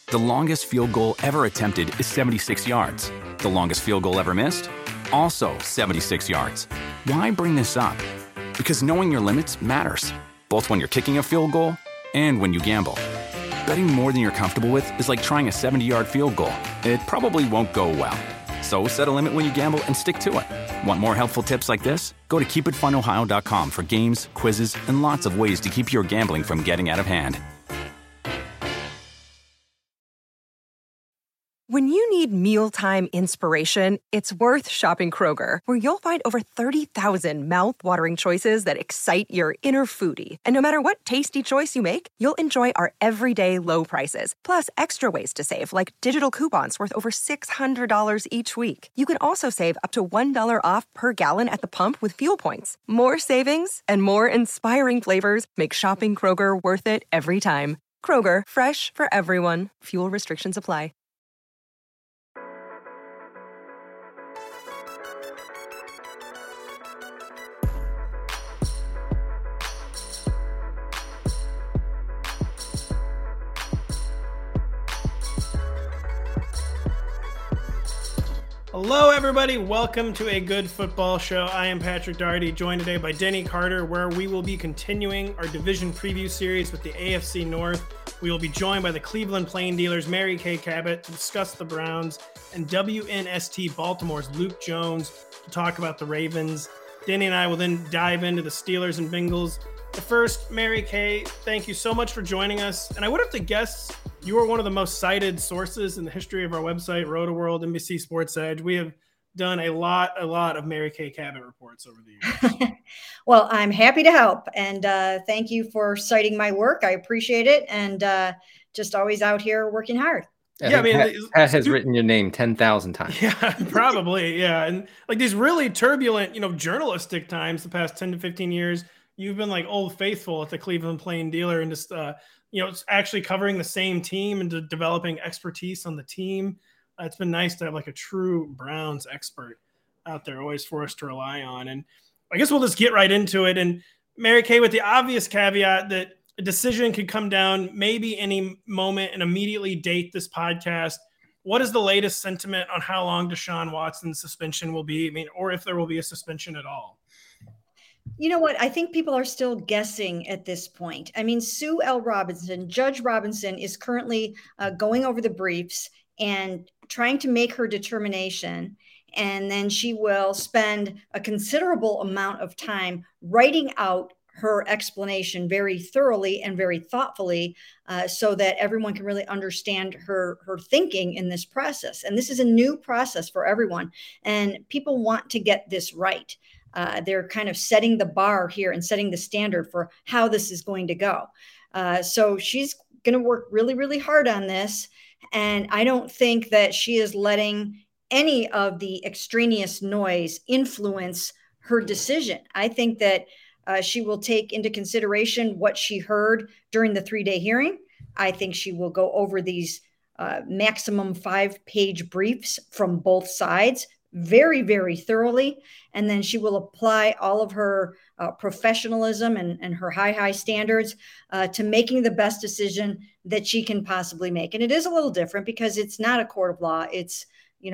The longest field goal ever attempted is 76 yards. The longest field goal ever missed? Also 76 yards. Why bring this up? Because knowing your limits matters, both when you're kicking a field goal and when you gamble. Betting more than you're comfortable with is like trying a 70-yard field goal. It probably won't go well. So set a limit when you gamble and stick to it. Want more helpful tips like this? Go to keepitfunohio.com for games, quizzes, and lots of ways to keep your gambling from getting out of hand. When you need mealtime inspiration, it's worth shopping Kroger, where you'll find over 30,000 mouth-watering choices that excite your inner foodie. And no matter what tasty choice you make, you'll enjoy our everyday low prices, plus extra ways to save, like digital coupons worth over $600 each week. You can also save up to $1 off per gallon at the pump with fuel points. More savings and more inspiring flavors make shopping Kroger worth it every time. Kroger, fresh for everyone. Fuel restrictions apply. Hello, everybody. Welcome to A Good Football Show. I am Patrick Daugherty, joined today by Denny Carter, where we will be continuing our division preview series with the AFC North. We will be joined by the Cleveland Plain Dealers, Mary Kay Cabot, to discuss the Browns, and WNST Baltimore's Luke Jones to talk about the Ravens. Denny and I will then dive into the Steelers and Bengals. But first, Mary Kay, thank you so much for joining us. And I would have to guess you are one of the most cited sources in the history of our website, Roto-World, NBC Sports Edge. We have done a lot of Mary Kay Cabot reports over the years. Well, I'm happy to help. And thank you for citing my work. I appreciate it. And just always out here working hard. Yeah, I mean, Pat has written your name 10,000 times. Yeah, probably. Yeah. And like these really turbulent, journalistic times, the past 10 to 15 years, you've been like old faithful at the Cleveland Plain Dealer and just, it's actually covering the same team and developing expertise on the team. It's been nice to have like a true Browns expert out there, always for us to rely on. And I guess we'll just get right into it. And Mary Kay, with the obvious caveat that a decision could come down maybe any moment and immediately date this podcast. What is the latest sentiment on how long Deshaun Watson's suspension will be? I mean, or if there will be a suspension at all? You know what? I think people are still guessing at this point. I mean, Sue L. Robinson, Judge Robinson, is currently going over the briefs and trying to make her determination. And then she will spend a considerable amount of time writing out her explanation very thoroughly and very thoughtfully so that everyone can really understand her thinking in this process. And this is a new process for everyone. And people want to get this right. They're kind of setting the bar here and setting the standard for how this is going to go. So she's going to work really, really hard on this. And I don't think that she is letting any of the extraneous noise influence her decision. I think that she will take into consideration what she heard during the 3-day hearing. I think she will go over these maximum 5-page briefs from both sides very, very thoroughly. And then she will apply all of her professionalism and her high standards to making the best decision that she can possibly make. And it is a little different because it's not a court of law. It's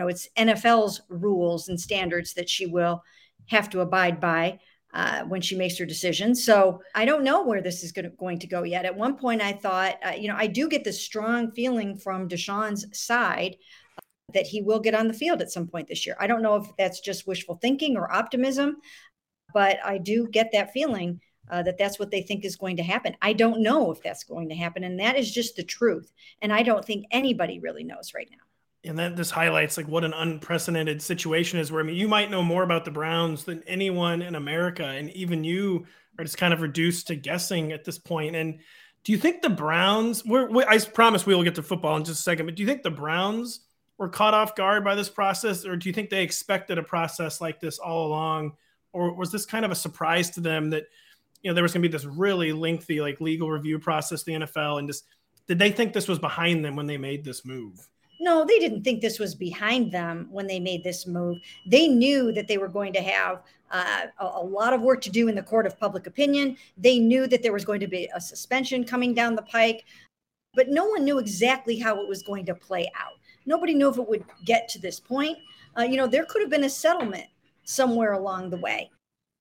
NFL's rules and standards that she will have to abide by when she makes her decision. So I don't know where this is going to go yet. At one point I thought, I do get this strong feeling from Deshaun's side that he will get on the field at some point this year. I don't know if that's just wishful thinking or optimism, but I do get that feeling that that's what they think is going to happen. I don't know if that's going to happen. And that is just the truth. And I don't think anybody really knows right now. And that this highlights like what an unprecedented situation is where, you might know more about the Browns than anyone in America. And even you are just kind of reduced to guessing at this point. And do you think the Browns I promise we will get to football in just a second, but do you think the Browns were caught off guard by this process, or do you think they expected a process like this all along? Or was this kind of a surprise to them that, there was going to be this really lengthy, like legal review process, the NFL, and just, did they think this was behind them when they made this move? No, they didn't think this was behind them when they made this move. They knew that they were going to have a lot of work to do in the court of public opinion. They knew that there was going to be a suspension coming down the pike. but no one knew exactly how it was going to play out. Nobody knew if it would get to this point. There could have been a settlement somewhere along the way.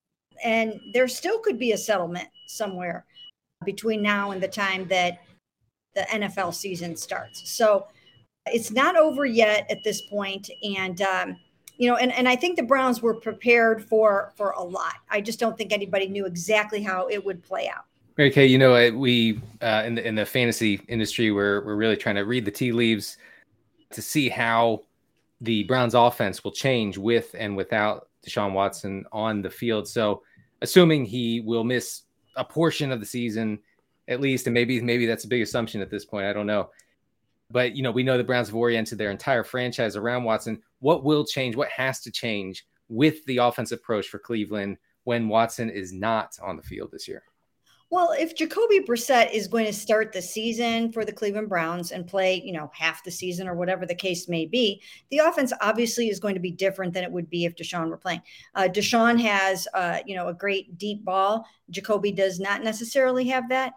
And there still could be a settlement somewhere between now and the time that the NFL season starts. So it's not over yet at this point. And, and I think the Browns were prepared for a lot. I just don't think anybody knew exactly how it would play out. Mary Kay, we in the fantasy industry, we're really trying to read the tea leaves to see how the Browns offense will change with and without Deshaun Watson on the field. So assuming he will miss a portion of the season at least, and maybe that's a big assumption at this point, I don't know. But, we know the Browns have oriented their entire franchise around Watson. What will change? What has to change with the offensive approach for Cleveland when Watson is not on the field this year? Well, if Jacoby Brissett is going to start the season for the Cleveland Browns and play, half the season or whatever the case may be, the offense obviously is going to be different than it would be if Deshaun were playing. Deshaun has, a great deep ball. Jacoby does not necessarily have that.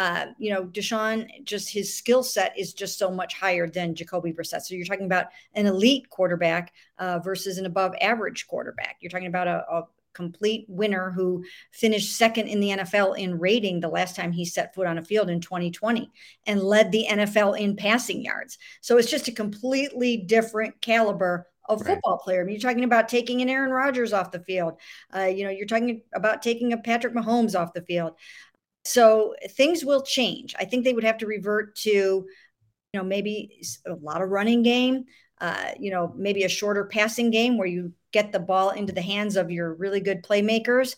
Deshaun, just his skill set is just so much higher than Jacoby Brissett. So you're talking about an elite quarterback versus an above average quarterback. You're talking about a complete winner who finished second in the NFL in rating the last time he set foot on a field in 2020 and led the NFL in passing yards. So it's just a completely different caliber of football player. I mean, you're talking about taking an Aaron Rodgers off the field. You're talking about taking a Patrick Mahomes off the field. So things will change. I think they would have to revert to, maybe a lot of running game, maybe a shorter passing game where you get the ball into the hands of your really good playmakers,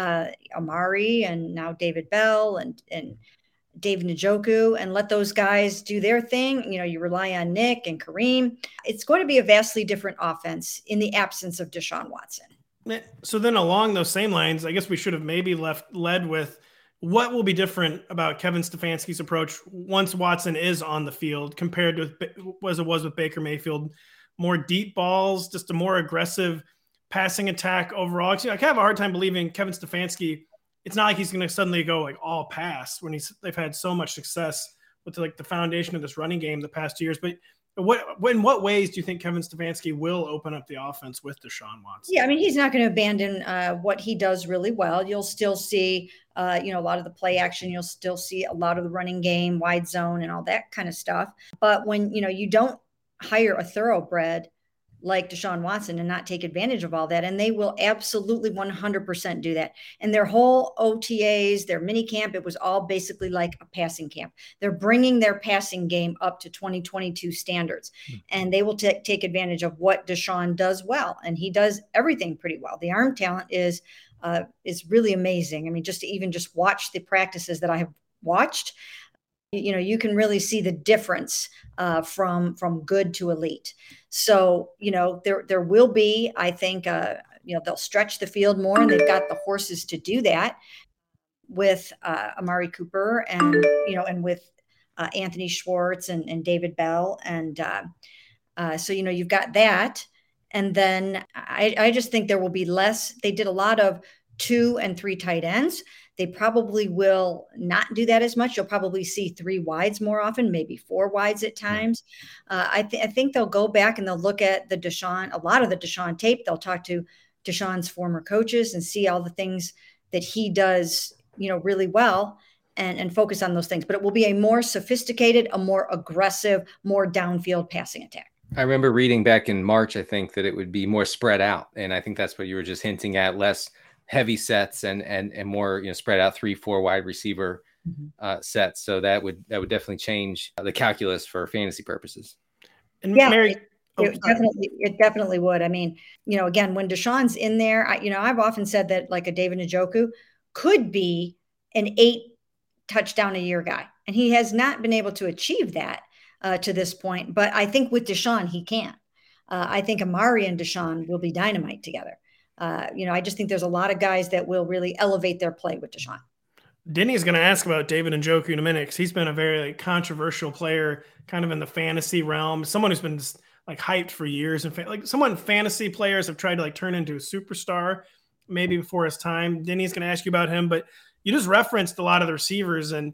Amari and now David Bell and David Njoku, and let those guys do their thing. You rely on Nick and Kareem. It's going to be a vastly different offense in the absence of Deshaun Watson. So then along those same lines, I guess we should have maybe led with what will be different about Kevin Stefanski's approach once Watson is on the field compared to as it was with Baker Mayfield. More deep balls, just a more aggressive passing attack overall. I kind of have a hard time believing Kevin Stefanski. It's not like he's going to suddenly go like all pass when they've had so much success with the foundation of this running game the past 2 years. But in what ways do you think Kevin Stefanski will open up the offense with Deshaun Watson? Yeah, I mean, he's not going to abandon what he does really well. You'll still see, a lot of the play action. You'll still see a lot of the running game, wide zone, and all that kind of stuff. But when, you don't hire a thoroughbred like Deshaun Watson and not take advantage of all that, and they will absolutely 100% do that. And their whole OTAs, their mini camp, it was all basically like a passing camp. They're bringing their passing game up to 2022 standards, and they will take advantage of what Deshaun does well, and he does everything pretty well. The arm talent is really amazing. I mean, just to watch the practices that I have watched, you can really see the difference from good to elite. So, there will be, I think, they'll stretch the field more, and they've got the horses to do that with Amari Cooper and with Anthony Schwartz and David Bell. And so, you've got that. And then I just think there will be less. They did a lot of 2 and 3 tight ends. They probably will not do that as much. You'll probably see 3 wides more often, maybe 4 wides at times. I think they'll go back and they'll look at a lot of the Deshaun tape. They'll talk to Deshaun's former coaches and see all the things that he does, really well, and focus on those things. But it will be a more sophisticated, a more aggressive, more downfield passing attack. I remember reading back in March, I think, that it would be more spread out. And I think that's what you were just hinting at, less heavy sets and more, spread out 3-4 wide receiver sets. So that would definitely change the calculus for fantasy purposes. And yeah, Mary, it definitely would. I mean, again, when Deshaun's in there, I've often said that like a David Njoku could be an 8 touchdown a year guy, and he has not been able to achieve that to this point. But I think with Deshaun, he can. I think Amari and Deshaun will be dynamite together. I just think there's a lot of guys that will really elevate their play with Deshaun. Denny's going to ask about David Njoku in a minute because he's been a very controversial player kind of in the fantasy realm, someone who's been hyped for years. And someone fantasy players have tried to turn into a superstar maybe before his time. Denny's going to ask you about him, but you just referenced a lot of the receivers, and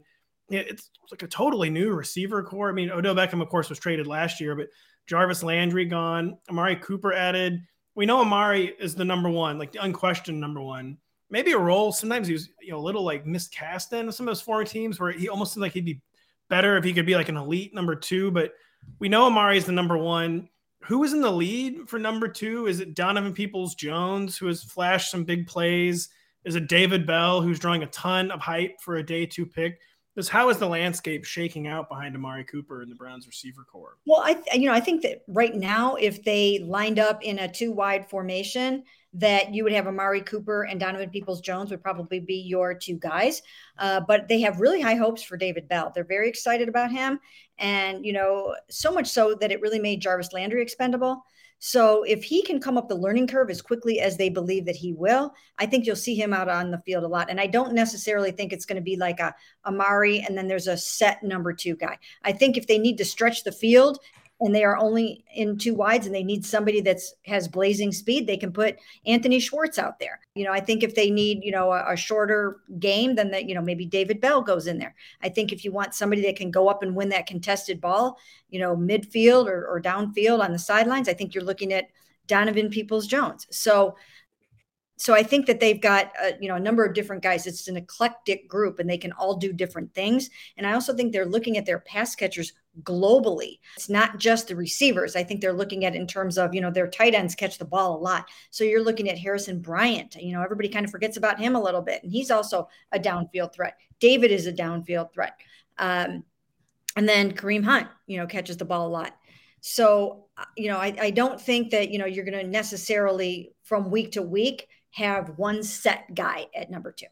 it's like a totally new receiver core. I mean, Odell Beckham, of course, was traded last year, but Jarvis Landry gone, Amari Cooper added. We know Amari is the number one, like the unquestioned number one. Maybe a role. Sometimes he was, a little like miscast in some of those foreign teams where he almost seemed like he'd be better if he could be like an elite number two. But we know Amari is the number one. Who is in the lead for number two? Is it Donovan Peoples-Jones, who has flashed some big plays? Is it David Bell, who's drawing a ton of hype for a day two pick? How is the landscape shaking out behind Amari Cooper and the Browns receiver core? Well, I think that right now, if they lined up in a 2-wide formation, that you would have Amari Cooper and Donovan Peoples-Jones would probably be your two guys. But they have really high hopes for David Bell. They're very excited about him. And, so much so that it really made Jarvis Landry expendable. So if he can come up the learning curve as quickly as they believe that he will, I think you'll see him out on the field a lot. And I don't necessarily think it's going to be like a Amari and then there's a set number two guy. I think if they need to stretch the field and they are only in 2 wides and they need somebody has blazing speed, they can put Anthony Schwartz out there. I think if they need, a shorter game, then maybe David Bell goes in there. I think if you want somebody that can go up and win that contested ball, midfield or downfield on the sidelines, I think you're looking at Donovan Peoples-Jones. So I think that they've got a number of different guys. It's an eclectic group and they can all do different things. And I also think they're looking at their pass catchers globally. It's not just the receivers. I think they're looking at in terms of, their tight ends catch the ball a lot. So you're looking at Harrison Bryant. Everybody kind of forgets about him a little bit. And he's also a downfield threat. David is a downfield threat. And then Kareem Hunt, catches the ball a lot. So, I don't think that, you're going to necessarily from week to week have one set guy at number two.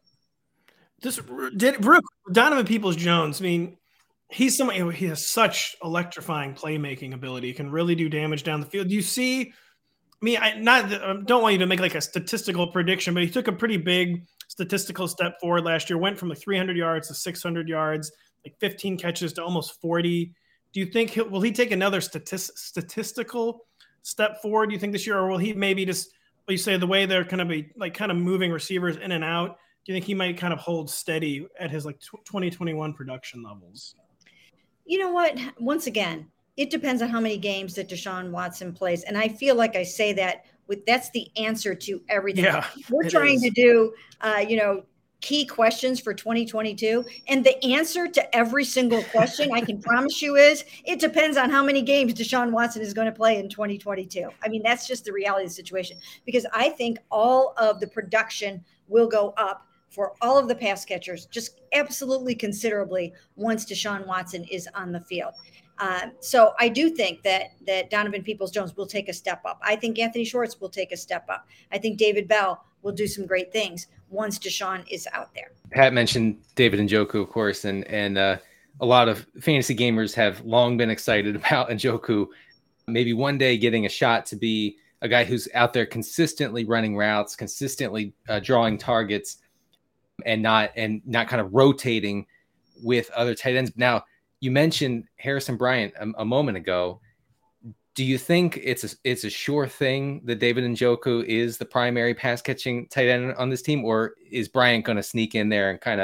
Donovan Peoples-Jones, I mean, he's somebody he has such electrifying playmaking ability. He can really do damage down the field. Do you see? I mean, I don't want you to make like a statistical prediction, but he took a pretty big statistical step forward last year. Went from like 300 yards to 600 yards, like 15 catches to almost 40. Do you think will he take another statistical step forward? Do you think this year, or will he maybe just? You say the way they're going to be like kind of moving receivers in and out. Do you think he might kind of hold steady at his like 2021 production levels? You know what? Once again, it depends on how many games that Deshaun Watson plays. And I feel like I say that that's the answer to everything. Yeah, we're trying to do, key questions for 2022. And the answer to every single question, I can promise you, is it depends on how many games Deshaun Watson is going to play in 2022. I mean, that's just the reality of the situation, because I think all of the production will go up for all of the pass catchers, just absolutely considerably once Deshaun Watson is on the field. So I do think that Donovan Peoples-Jones will take a step up. I think Anthony Schwartz will take a step up. I think David Bell will do some great things once Deshaun is out there. Pat mentioned David Njoku, of course, and a lot of fantasy gamers have long been excited about Njoku maybe one day getting a shot to be a guy who's out there consistently running routes, consistently drawing targets, and not kind of rotating with other tight ends. Now, you mentioned Harrison Bryant a moment ago. Do you think it's a sure thing that David Njoku is the primary pass catching tight end on this team, or is Bryant going to sneak in there and kind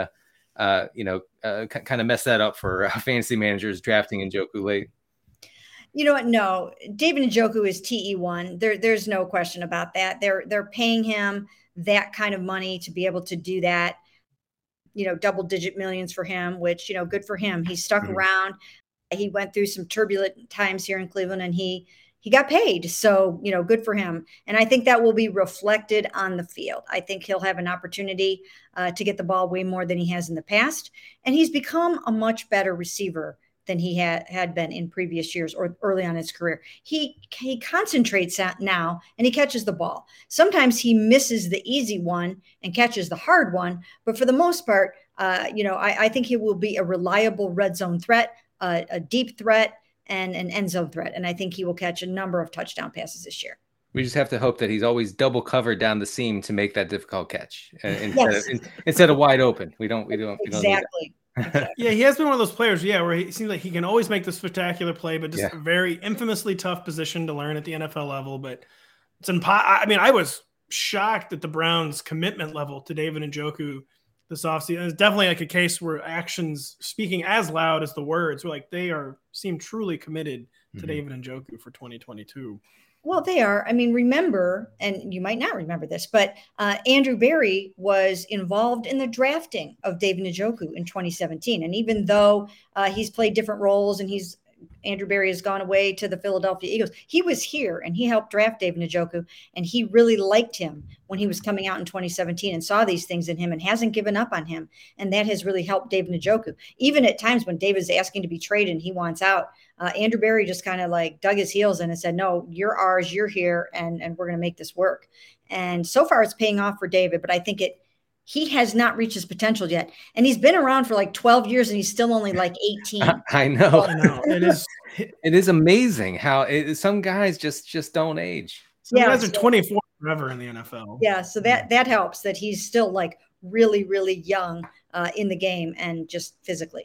of mess that up for fantasy managers drafting Njoku late? You know what? No, David Njoku is TE1. There's no question about that. They're paying him that kind of money to be able to do that. Double-digit millions for him, which good for him. He stuck around. He went through some turbulent times here in Cleveland, and he got paid. So, good for him. And I think that will be reflected on the field. I think he'll have an opportunity to get the ball way more than he has in the past. And he's become a much better receiver than he had been in previous years or early on in his career. He concentrates now and he catches the ball. Sometimes he misses the easy one and catches the hard one. But for the most part, I think he will be a reliable red zone threat, a deep threat, and an end zone threat. And I think he will catch a number of touchdown passes this year. We just have to hope that he's always double covered down the seam to make that difficult catch instead of wide open. We don't exactly. Yeah, he has been one of those players, where he seems like he can always make the spectacular play, but just a very infamously tough position to learn at the NFL level. But I was shocked at the Browns' commitment level to David Njoku this offseason. It's definitely like a case where actions speaking as loud as the words. We're like they seem truly committed to David Njoku for 2022. Well, they are. I mean, remember, and you might not remember this, but Andrew Berry was involved in the drafting of David Njoku in 2017. And even though he's played different roles and Andrew Berry has gone away to the Philadelphia Eagles, he was here and he helped draft David Njoku, and he really liked him when he was coming out in 2017 and saw these things in him and hasn't given up on him. And that has really helped David Njoku. Even at times when David's asking to be traded and he wants out, Andrew Berry just kind of like dug his heels in and said, no, you're ours, you're here, and we're going to make this work. And so far it's paying off for David, but I think he has not reached his potential yet. And he's been around for like 12 years and he's still only like 18. I know. It is amazing how some guys just don't age. Some guys are 24 forever in the NFL. Yeah. So that helps that he's still like really, really young in the game and just physically.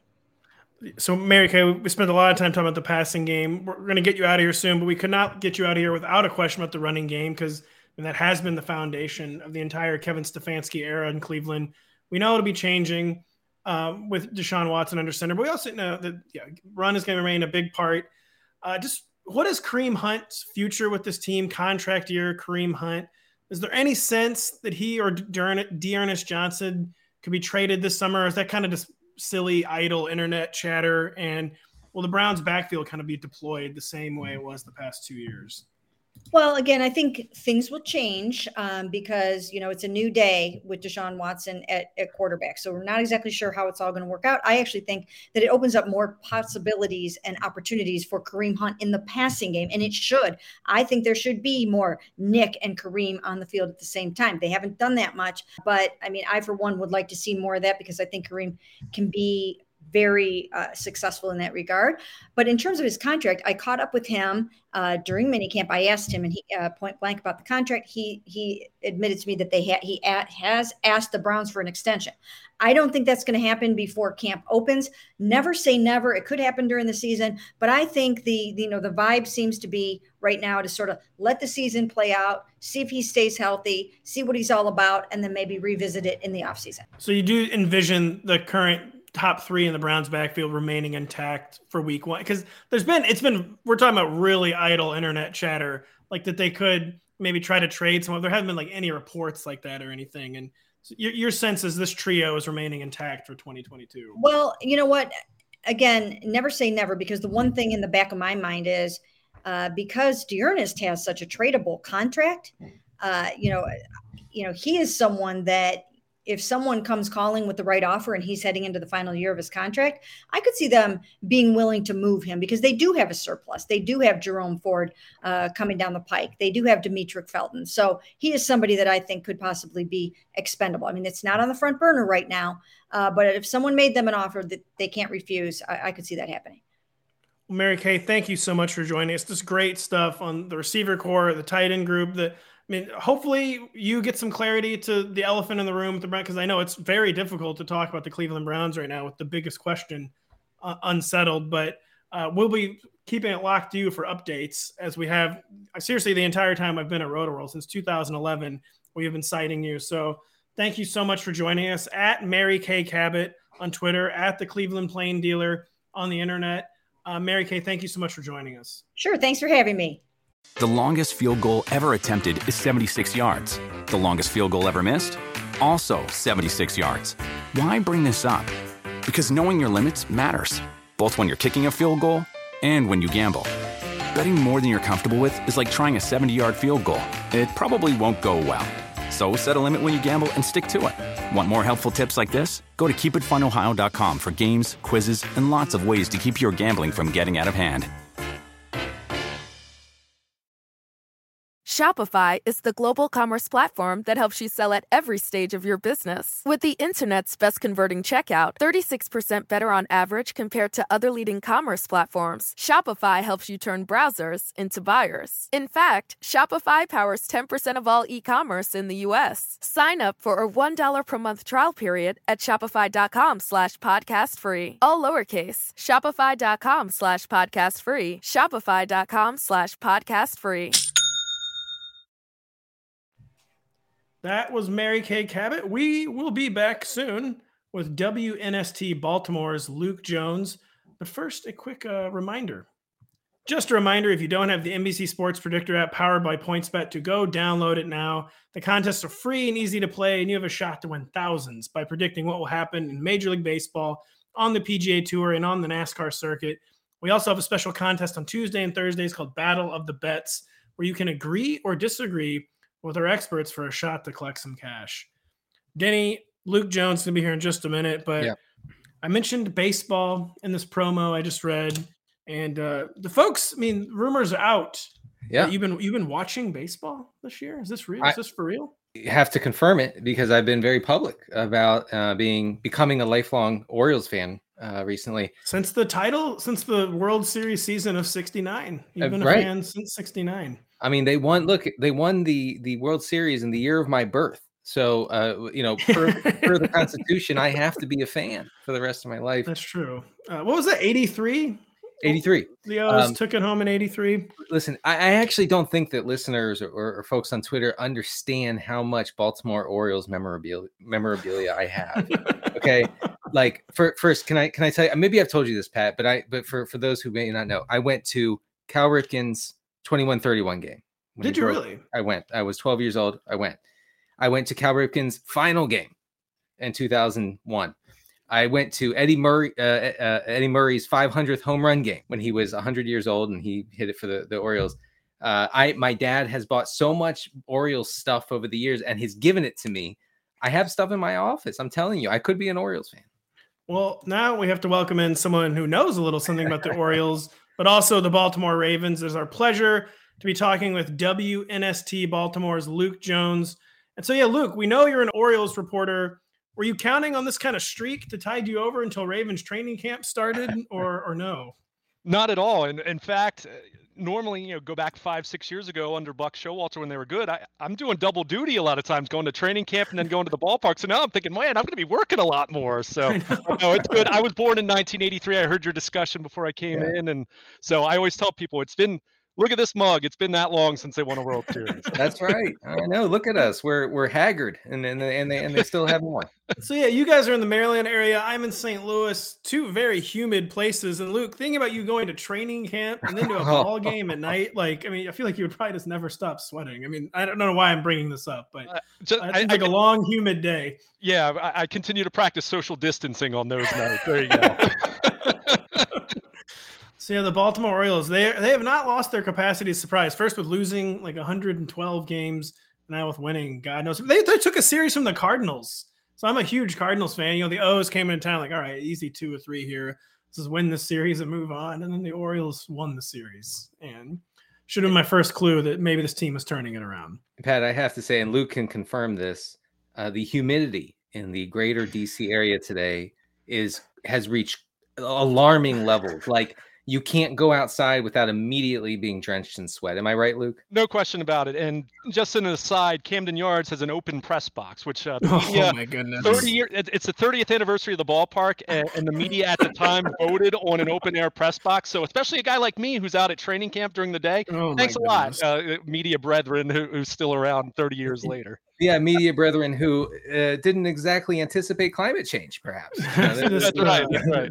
So Mary Kay, we spent a lot of time talking about the passing game. We're going to get you out of here soon, but we could not get you out of here without a question about the running game, because that has been the foundation of the entire Kevin Stefanski era in Cleveland. We know it'll be changing with Deshaun Watson under center, but we also know that run is going to remain a big part. Just what is Kareem Hunt's future with this team? Contract year, Kareem Hunt. Is there any sense that he or D'Ernest Johnson could be traded this summer? Or is that kind of just silly, idle internet chatter? And will the Browns' backfield kind of be deployed the same way it was the past 2 years? Well, again, I think things will change because, it's a new day with Deshaun Watson at quarterback. So we're not exactly sure how it's all going to work out. I actually think that it opens up more possibilities and opportunities for Kareem Hunt in the passing game, and it should. I think there should be more Nick and Kareem on the field at the same time. They haven't done that much, but I mean, I, for one, would like to see more of that because I think Kareem can be very successful in that regard. But in terms of his contract, I caught up with him during minicamp. I asked him, and he point blank about the contract. He admitted to me that he has asked the Browns for an extension. I don't think that's going to happen before camp opens. Never say never. It could happen during the season, but I think the vibe seems to be right now to sort of let the season play out, see if he stays healthy, see what he's all about, and then maybe revisit it in the offseason. So you do envision the current top three in the Browns backfield remaining intact for week one? Because we're talking about really idle internet chatter, like that they could maybe try to trade someone. There haven't been like any reports like that or anything. And so your sense is this trio is remaining intact for 2022. Well, you know what? Again, never say never, because the one thing in the back of my mind is because D'Ernest has such a tradable contract, he is someone that if someone comes calling with the right offer and he's heading into the final year of his contract, I could see them being willing to move him because they do have a surplus. They do have Jerome Ford coming down the pike. They do have Demetric Felton. So he is somebody that I think could possibly be expendable. I mean, it's not on the front burner right now, but if someone made them an offer that they can't refuse, I could see that happening. Well, Mary Kay, thank you so much for joining us. This great stuff on the receiver core, the tight end group, hopefully you get some clarity to the elephant in the room with the Browns, because I know it's very difficult to talk about the Cleveland Browns right now with the biggest question unsettled, but we'll be keeping it locked to you for updates as we have. Seriously, the entire time I've been at Roto-World since 2011, we have been citing you. So thank you so much for joining us at Mary Kay Cabot on Twitter, at the Cleveland Plain Dealer on the internet. Mary Kay, thank you so much for joining us. Sure. Thanks for having me. The longest field goal ever attempted is 76 yards. The longest field goal ever missed? Also 76 yards. Why bring this up? Because knowing your limits matters, both when you're kicking a field goal and when you gamble. Betting more than you're comfortable with is like trying a 70-yard field goal. It probably won't go well. So set a limit when you gamble and stick to it. Want more helpful tips like this? Go to keepitfunohio.com for games, quizzes, and lots of ways to keep your gambling from getting out of hand. Shopify is the global commerce platform that helps you sell at every stage of your business. With the internet's best converting checkout, 36% better on average compared to other leading commerce platforms, Shopify helps you turn browsers into buyers. In fact, Shopify powers 10% of all e-commerce in the U.S. Sign up for a $1 per month trial period at shopify.com/podcastfree. All lowercase, shopify.com/podcastfree, shopify.com/podcastfree. That was Mary Kay Cabot. We will be back soon with WNST Baltimore's Luke Jones. But first, a quick reminder. Just a reminder, if you don't have the NBC Sports Predictor app powered by PointsBet, to go download it now. The contests are free and easy to play, and you have a shot to win thousands by predicting what will happen in Major League Baseball, on the PGA Tour, and on the NASCAR circuit. We also have a special contest on Tuesday and Thursdays called Battle of the Bets, where you can agree or disagree with our experts for a shot to collect some cash. Denny, Luke Jones is going to be here in just a minute, but I mentioned baseball in this promo I just read. And the folks, I mean, rumors are out. Yeah, you've been watching baseball this year. Is this real? Is this for real? You have to confirm it because I've been very public about becoming a lifelong Orioles fan recently. Since the World Series season of '69, you've been a fan since '69. I mean, they won the World Series in the year of my birth. So, per the Constitution, I have to be a fan for the rest of my life. That's true. What was that? 83. 83. The O's took it home in 83. Listen, I actually don't think that listeners or folks on Twitter understand how much Baltimore Orioles memorabilia I have. Okay. Like first, can I tell you, maybe I've told you this, Pat, but for those who may not know, I went to Cal Ripken's 21-31 game. Did you really? I went. I was 12 years old. I went to Cal Ripken's final game in 2001. I went to Eddie Murray's 500th home run game when he was 100 years old and he hit it for the Orioles. My dad has bought so much Orioles stuff over the years and has given it to me. I have stuff in my office. I'm telling you, I could be an Orioles fan. Well, now we have to welcome in someone who knows a little something about the Orioles, but also the Baltimore Ravens. It's our pleasure to be talking with WNST Baltimore's Luke Jones. And so, yeah, Luke, we know you're an Orioles reporter. Were you counting on this kind of streak to tide you over until Ravens training camp started, or no? Not at all. And in fact, normally, go back 5-6 years ago under Buck Showalter when they were good, I'm doing double duty a lot of times, going to training camp and then going to the ballpark. So now I'm thinking, man, I'm going to be working a lot more. So no, it's good. I was born in 1983. I heard your discussion before I came in. And so I always tell people look at this mug. It's been that long since they won a World Series. That's right. I know. Look at us. We're haggard, and they still haven't won. So yeah, you guys are in the Maryland area. I'm in St. Louis, two very humid places. And Luke, thinking about you going to training camp and then to a ball game at night, I feel like you would probably just never stop sweating. I mean, I don't know why I'm bringing this up, but it seems like a long, humid day. Yeah, I continue to practice social distancing on those nights. There you go. So yeah, the Baltimore Orioles, they have not lost their capacity to surprise. First with losing 112 games, now with winning, God knows. They took a series from the Cardinals. So I'm a huge Cardinals fan. The O's came into town all right, easy 2 or 3 here. Let's just win this series and move on. And then the Orioles won the series. And should have been my first clue that maybe this team is turning it around. Pat, I have to say, and Luke can confirm this, the humidity in the greater DC area today has reached alarming levels. You can't go outside without immediately being drenched in sweat. Am I right, Luke? No question about it. And just an aside, Camden Yards has an open press box, which oh my goodness, 30 years. It's the 30th anniversary of the ballpark, and the media at the time voted on an open air press box. So especially a guy like me who's out at training camp during the day, thanks a lot, media brethren who's still around 30 years later. Yeah, media brethren who didn't exactly anticipate climate change, perhaps. That's right.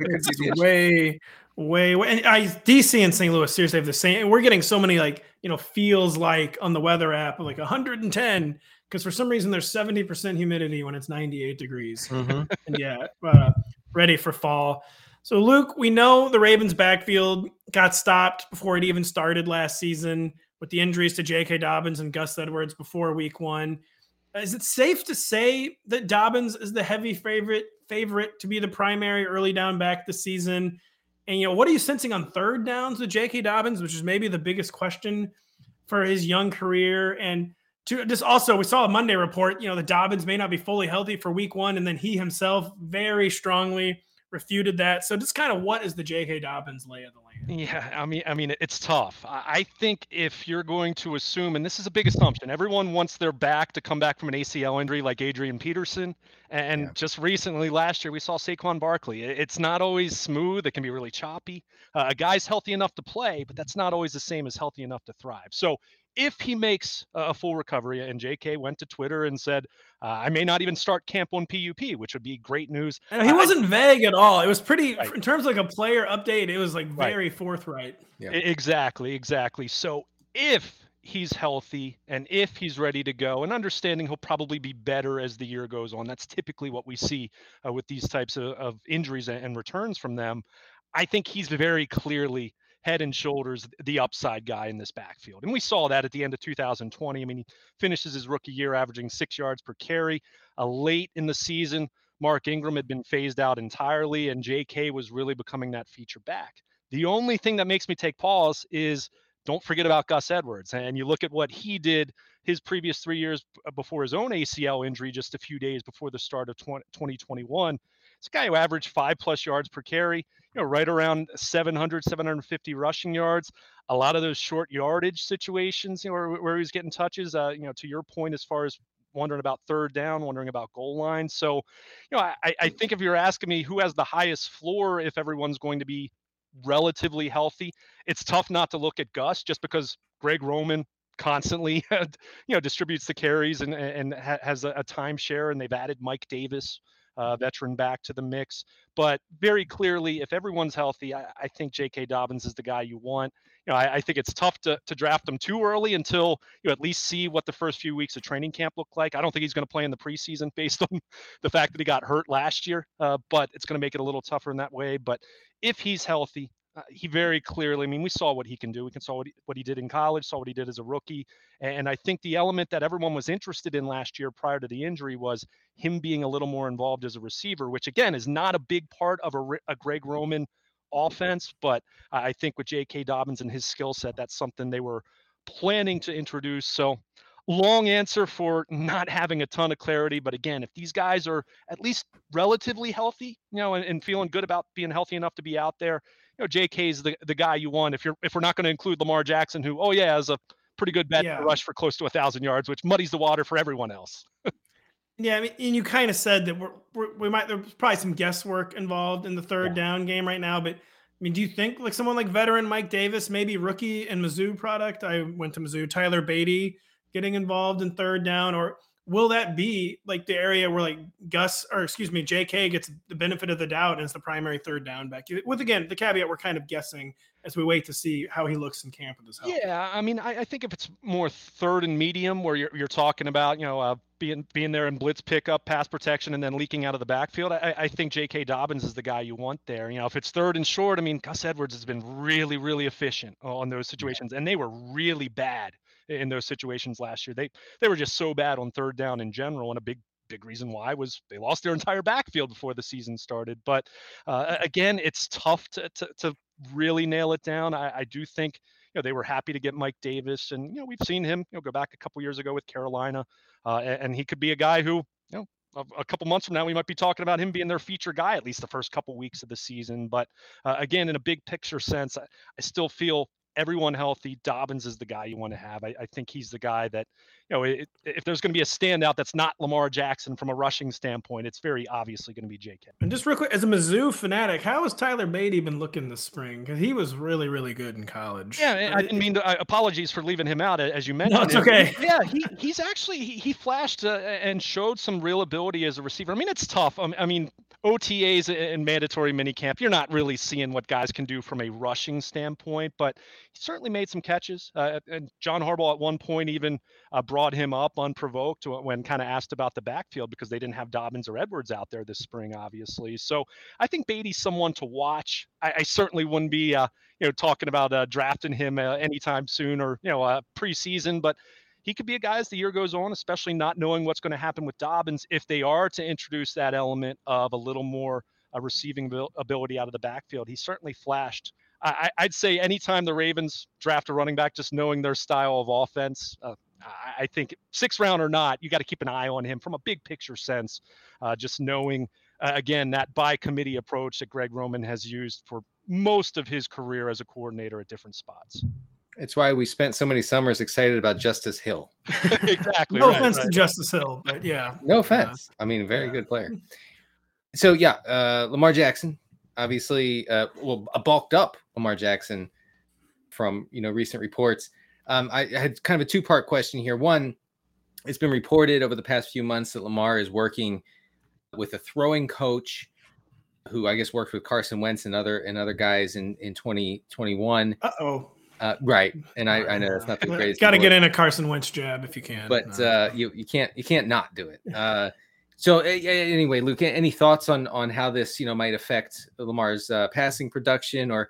Way. And DC and St. Louis seriously have the same. We're getting so many feels like on the weather app of 110 because for some reason there's 70% humidity when it's 98 degrees. Mm-hmm. And ready for fall. So Luke, we know the Ravens backfield got stopped before it even started last season with the injuries to J.K. Dobbins and Gus Edwards before week 1. Is it safe to say that Dobbins is the heavy favorite to be the primary early down back this season? And, what are you sensing on third downs with J.K. Dobbins, which is maybe the biggest question for his young career? And we saw a Monday report, that Dobbins may not be fully healthy for week 1. And then he himself very strongly refuted that. So just kind of what is the J.K. Dobbins lay of the land? Yeah, I mean, it's tough. I think if you're going to assume, and this is a big assumption, everyone wants their back to come back from an ACL injury like Adrian Peterson, and just recently last year we saw Saquon Barkley. It's not always smooth. It can be really choppy. A guy's healthy enough to play, but that's not always the same as healthy enough to thrive. So if he makes a full recovery, and JK went to Twitter and said, I may not even start camp on PUP, which would be great news. And he wasn't vague at all. It was pretty, Right. in terms of like a player update, it was like very forthright. Yeah. Exactly. So if he's healthy and if he's ready to go, and understanding he'll probably be better as the year goes on, that's typically what we see with these types of injuries and returns from them. I think he's very clearly head and shoulders the upside guy in this backfield. And we saw that at the end of 2020. I mean, he finishes his rookie year averaging 6 yards per carry. Late in the season, Mark Ingram had been phased out entirely, and JK was really becoming that feature back. The only thing that makes me take pause is don't forget about Gus Edwards. And you look at what he did his previous 3 years before his own ACL injury, just a few days before the start of 2021. It's a guy who averaged 5+ yards per carry, right around 700, 750 rushing yards. A lot of those short yardage situations, where he was getting touches, to your point, as far as wondering about third down, wondering about goal line. So, I think if you're asking me who has the highest floor, if everyone's going to be relatively healthy, it's tough not to look at Gus, just because Greg Roman constantly, distributes the carries and has a timeshare, and they've added Mike Davis, veteran, back to the mix. But very clearly, if everyone's healthy, I think J.K. Dobbins is the guy you want. I think it's tough to draft him too early until you at least see what the first few weeks of training camp look like. I don't think he's going to play in the preseason based on the fact that he got hurt last year, but it's going to make it a little tougher in that way. But if he's healthy, he very clearly, I mean, we saw what he can do. We saw what he did in college, saw what he did as a rookie. And I think the element that everyone was interested in last year prior to the injury was him being a little more involved as a receiver, which again is not a big part of a Greg Roman offense. But I think with J.K. Dobbins and his skill set, that's something they were planning to introduce. So long answer for not having a ton of clarity. But again, if these guys are at least relatively healthy, and feeling good about being healthy enough to be out there, JK is the guy you want. If we're not going to include Lamar Jackson, who, is a pretty good bet to rush for close to 1,000 yards, which muddies the water for everyone else. Yeah, I mean, and you kind of said that there's probably some guesswork involved in the third down game right now. But I mean, do you think like someone like veteran Mike Davis, maybe rookie and Mizzou product? I went to Mizzou, Tyler Beatty getting involved in third down, or will that be like the area where like JK gets the benefit of the doubt and is the primary third down back? With, again, the caveat we're kind of guessing as we wait to see how he looks in camp with his health. Yeah, I mean, I think if it's more third and medium, where you're talking about, being there in blitz pickup, pass protection, and then leaking out of the backfield, I think J.K. Dobbins is the guy you want there. If it's third and short, I mean, Gus Edwards has been really, really efficient on those situations, and they were really bad in those situations last year. They were just so bad on third down in general, and a big reason why was they lost their entire backfield before the season started. But again, it's tough to really nail it down. I do think they were happy to get Mike Davis, and we've seen him go back a couple years ago with Carolina, and he could be a guy who a couple months from now we might be talking about him being their feature guy at least the first couple weeks of the season. But again, in a big picture sense, I still feel everyone healthy, Dobbins is the guy you want to have. I think he's the guy that, if there's going to be a standout that's not Lamar Jackson from a rushing standpoint, it's very obviously going to be J.K. And just real quick, as a Mizzou fanatic, how has Tyler Beatty been looking this spring? Because he was really, really good in college. Yeah, I didn't mean to. Apologies for leaving him out, as you mentioned. No, it's okay. Yeah, he's actually he flashed and showed some real ability as a receiver. I mean, it's tough. I mean, OTAs and mandatory minicamp, you're not really seeing what guys can do from a rushing standpoint, but he certainly made some catches. And John Harbaugh at one point even brought him up unprovoked when kind of asked about the backfield, because they didn't have Dobbins or Edwards out there this spring, obviously. So I think Beatty's someone to watch. I certainly wouldn't be talking about drafting him anytime soon or preseason, but he could be a guy as the year goes on, especially not knowing what's going to happen with Dobbins, if they are to introduce that element of a little more receiving ability out of the backfield. He certainly flashed. I'd say anytime the Ravens draft a running back, just knowing their style of offense, I think 6th round or not, you got to keep an eye on him from a big picture sense. Just knowing, again, that by committee approach that Greg Roman has used for most of his career as a coordinator at different spots. It's why we spent so many summers excited about Justice Hill. Exactly. No offense to Justice Hill, but yeah. No offense. I mean, very good player. So yeah, Lamar Jackson, obviously, a bulked up Lamar Jackson from recent reports. I had kind of a two-part question here. One, it's been reported over the past few months that Lamar is working with a throwing coach who I guess worked with Carson Wentz and other guys in 2021. Right, and I know that's not the greatest. Got to get in a Carson Wentz jab if you can. But you can't not do it. So anyway, Luke, any thoughts on how this might affect Lamar's passing production, or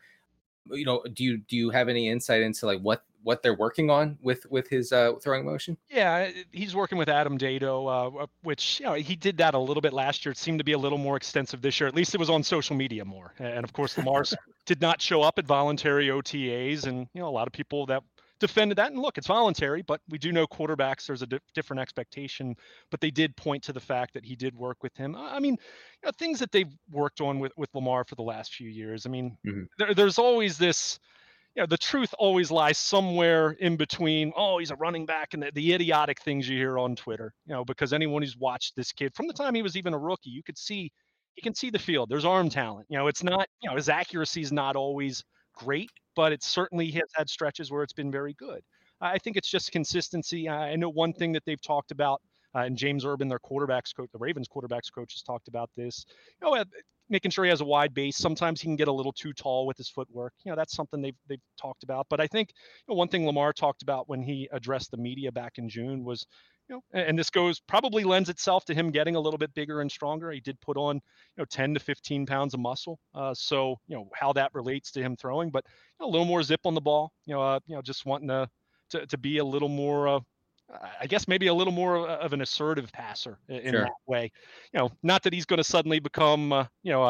do you have any insight into like what they're working on with his throwing motion? Yeah, he's working with Adam Dado, which he did that a little bit last year. It seemed to be a little more extensive this year. At least it was on social media more. And of course, Lamar's did not show up at voluntary OTAs, and a lot of people that defended that. And look, it's voluntary, but we do know quarterbacks, there's a different expectation. But they did point to the fact that he did work with him. I mean, things that they've worked on with Lamar for the last few years. I mean, there's always this. The truth always lies somewhere in between. Oh, he's a running back, and the idiotic things you hear on Twitter. Because anyone who's watched this kid from the time he was even a rookie, you could see he can see the field. There's arm talent. It's not. His accuracy is not always great, but it certainly has had stretches where it's been very good. I think it's just consistency. I know one thing that they've talked about, and James Urban, their quarterbacks coach, the Ravens quarterbacks coach, has talked about this. Making sure he has a wide base. Sometimes he can get a little too tall with his footwork. That's something they've talked about. But I think one thing Lamar talked about when he addressed the media back in June was, and this probably lends itself to him getting a little bit bigger and stronger. He did put on 10 to 15 pounds of muscle. So how that relates to him throwing, but a little more zip on the ball. Just wanting to be a little more. I guess maybe a little more of an assertive passer in that way. Not that he's going to suddenly become, a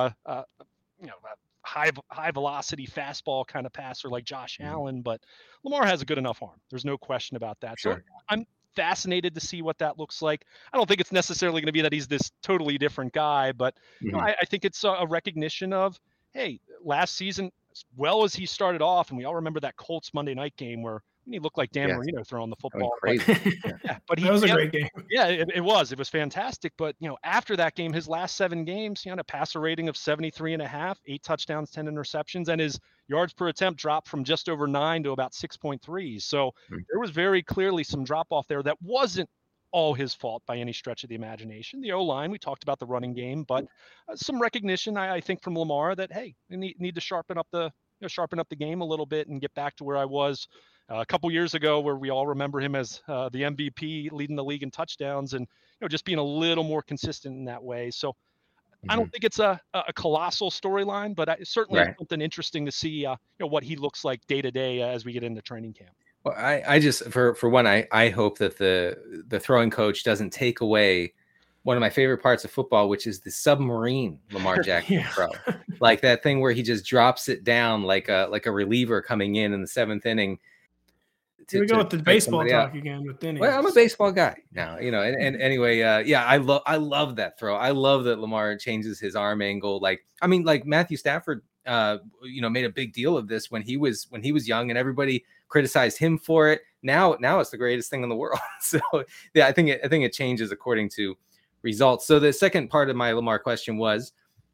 high velocity fastball kind of passer like Josh Allen, but Lamar has a good enough arm. There's no question about that. Sure. So I'm fascinated to see what that looks like. I don't think it's necessarily going to be that he's this totally different guy, but I think it's a recognition of, hey, last season, as well as he started off, and we all remember that Colts Monday night game where he looked like Dan Marino throwing the football. But that was a great game. Yeah, it was. It was fantastic. But, after that game, his last 7 games, he had a passer rating of 73.5, 8 touchdowns, 10 interceptions, and his yards per attempt dropped from just over 9 to about 6.3. So there was very clearly some drop off there that wasn't all his fault by any stretch of the imagination. The O-line, we talked about the running game, but some recognition, I think, from Lamar that, hey, we need to sharpen up the game a little bit and get back to where I was a couple years ago, where we all remember him as the MVP, leading the league in touchdowns, and just being a little more consistent in that way. So I don't think it's a colossal storyline, but certainly something interesting to see what he looks like day to day as we get into training camp. Well, I just for one, I hope that the throwing coach doesn't take away one of my favorite parts of football, which is the submarine Lamar Jackson throw, like that thing where he just drops it down like a reliever coming in the 7th inning. Here we go with the baseball talk again with Denny. Well, I'm a baseball guy now, and anyway, I love that throw. I love that Lamar changes his arm angle. Like Matthew Stafford, made a big deal of this when he was young, and everybody criticized him for it. Now it's the greatest thing in the world. So yeah, I think it changes according to results. So the second part of my Lamar question was,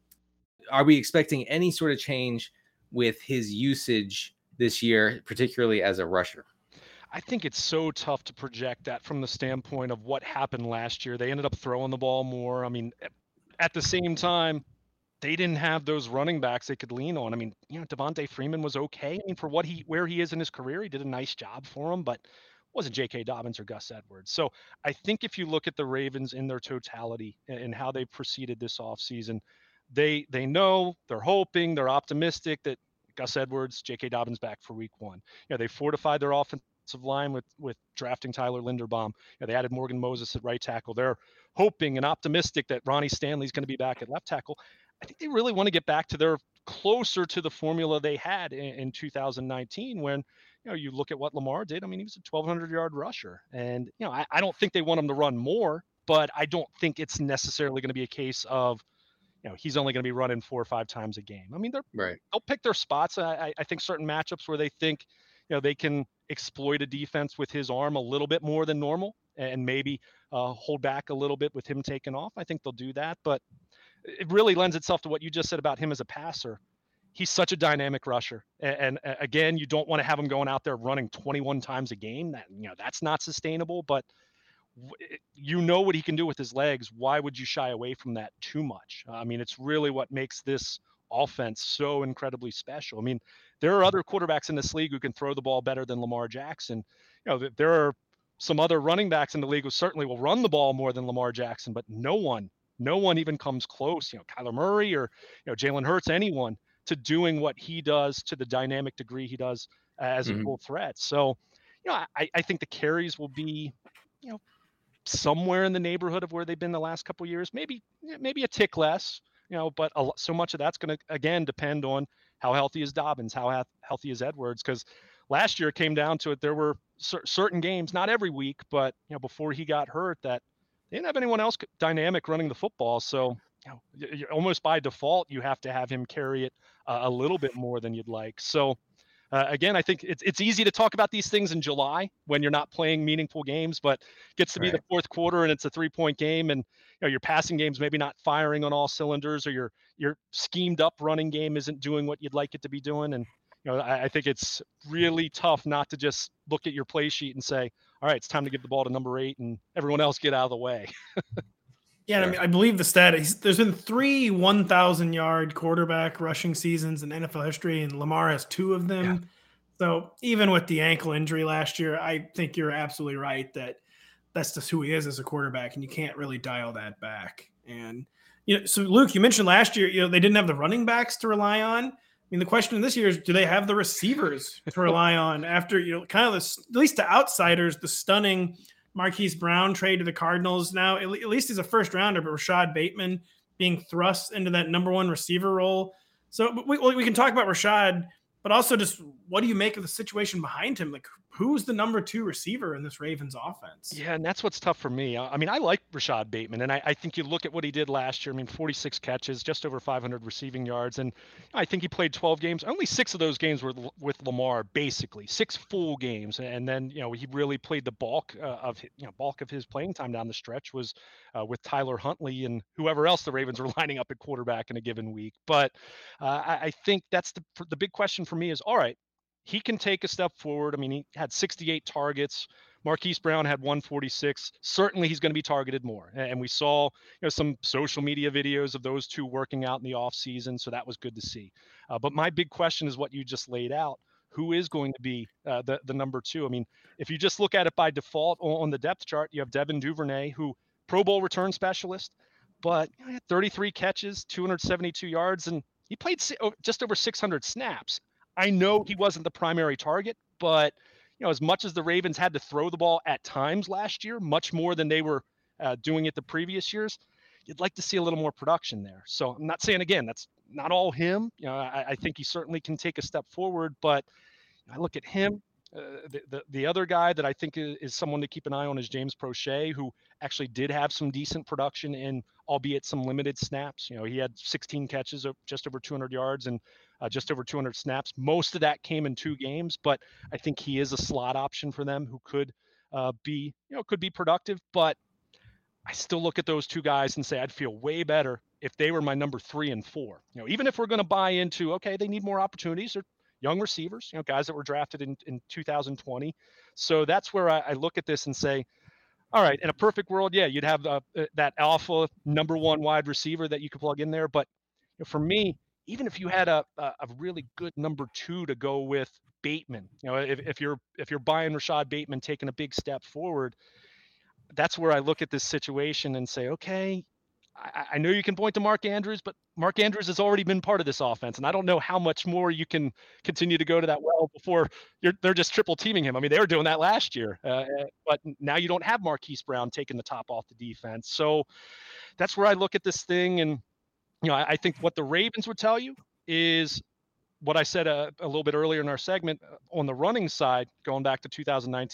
are we expecting any sort of change with his usage this year, particularly as a rusher? I think it's so tough to project that from the standpoint of what happened last year. They ended up throwing the ball more. I mean, at the same time, they didn't have those running backs they could lean on. I mean, Devontae Freeman was okay. I mean, for where he is in his career, he did a nice job for him, but it wasn't J.K. Dobbins or Gus Edwards. So I think if you look at the Ravens in their totality and how they proceeded this offseason, they know, they're hoping, they're optimistic that Gus Edwards, J.K. Dobbins back for week 1. They fortified their offensive line with drafting Tyler Linderbaum. They added Morgan Moses at right tackle. They're hoping and optimistic that Ronnie Stanley's going to be back at left tackle. I think they really want to get back to their closer to the formula they had in 2019 when, you look at what Lamar did. I mean, he was a 1,200-yard rusher. And, I don't think they want him to run more, but I don't think it's necessarily going to be a case of, he's only going to be running 4 or 5 times a game. I mean, Right. they'll pick their spots. I think certain matchups where they think, they can exploit a defense with his arm a little bit more than normal and maybe hold back a little bit with him taking off. I think they'll do that. But it really lends itself to what you just said about him as a passer. He's such a dynamic rusher. And again, you don't want to have him going out there running 21 times a game. That's not sustainable, but what he can do with his legs. Why would you shy away from that too much? I mean, it's really what makes this offense so incredibly special. I mean, there are other quarterbacks in this league who can throw the ball better than Lamar Jackson. There are some other running backs in the league who certainly will run the ball more than Lamar Jackson, but no one even comes close. Kyler Murray or Jalen Hurts, anyone, to doing what he does to the dynamic degree he does as a full threat. So, I think the carries will be, somewhere in the neighborhood of where they've been the last couple of years, maybe a tick less, but so much of that's going to, again, depend on how healthy is Dobbins, how healthy is Edwards. Because last year it came down to it. There were certain games, not every week, but before he got hurt, that they didn't have anyone else dynamic running the football. So almost by default, you have to have him carry it a little bit more than you'd like. So again, I think it's easy to talk about these things in July when you're not playing meaningful games, but it gets to be the fourth quarter and it's a 3-point game, and your passing game's maybe not firing on all cylinders, or your schemed up running game isn't doing what you'd like it to be doing. And I think it's really tough not to just look at your play sheet and say, all right, it's time to give the ball to number 8 and everyone else get out of the way. Yeah, I mean, I believe the stat is there's been 3 1,000-yard quarterback rushing seasons in NFL history, and Lamar has 2 of them. Yeah. So even with the ankle injury last year, I think you're absolutely right that that's just who he is as a quarterback, and you can't really dial that back. And so Luke, you mentioned last year, they didn't have the running backs to rely on. I mean, the question this year is, do they have the receivers to rely on after kind of at least to outsiders, the stunning Marquise Brown trade to the Cardinals? Now, at least he's a first rounder, but Rashad Bateman being thrust into that number 1 receiver role. So we can talk about Rashad, but also just what do you make of the situation behind him? Like, who's the number 2 receiver in this Ravens offense? Yeah, and that's what's tough for me. I mean, I like Rashad Bateman, and I think you look at what he did last year. I mean, 46 catches, just over 500 receiving yards, and I think he played 12 games. Only 6 of those games were with Lamar, basically 6 full games, and then he really played the bulk of his playing time down the stretch was with Tyler Huntley and whoever else the Ravens were lining up at quarterback in a given week. But I think that's the big question for me is, all right, he can take a step forward. I mean, he had 68 targets. Marquise Brown had 146. Certainly he's going to be targeted more. And we saw some social media videos of those two working out in the offseason, so that was good to see. But my big question is what you just laid out. Who is going to be the number 2? I mean, if you just look at it by default on the depth chart, you have Devin Duvernay, who Pro Bowl return specialist, but he had 33 catches, 272 yards, and he played just over 600 snaps. I know he wasn't the primary target, but as much as the Ravens had to throw the ball at times last year, much more than they were doing it the previous years, you'd like to see a little more production there. So I'm not saying, again, that's not all him. I think he certainly can take a step forward, but I look at him. The other guy that I think is someone to keep an eye on is James Prochet, who actually did have some decent production in, albeit some limited snaps. He had 16 catches of just over 200 yards and just over 200 snaps. Most of that came in 2 games, but I think he is a slot option for them who could be productive. But I still look at those 2 guys and say I'd feel way better if they were my number 3 and 4. Even if we're going to buy into, okay, they need more opportunities, or young receivers, guys that were drafted in 2020. So that's where I look at this and say, all right, in a perfect world, yeah, you'd have that alpha number 1 wide receiver that you could plug in there. But for me, even if you had a really good number 2 to go with Bateman, if you're buying Rashad Bateman taking a big step forward, that's where I look at this situation and say, okay, I know you can point to Mark Andrews, but Mark Andrews has already been part of this offense, and I don't know how much more you can continue to go to that well before they're just triple teaming him. I mean, they were doing that last year, but now you don't have Marquise Brown taking the top off the defense. So that's where I look at this thing, and I think what the Ravens would tell you is what I said a little bit earlier in our segment on the running side, going back to 2019.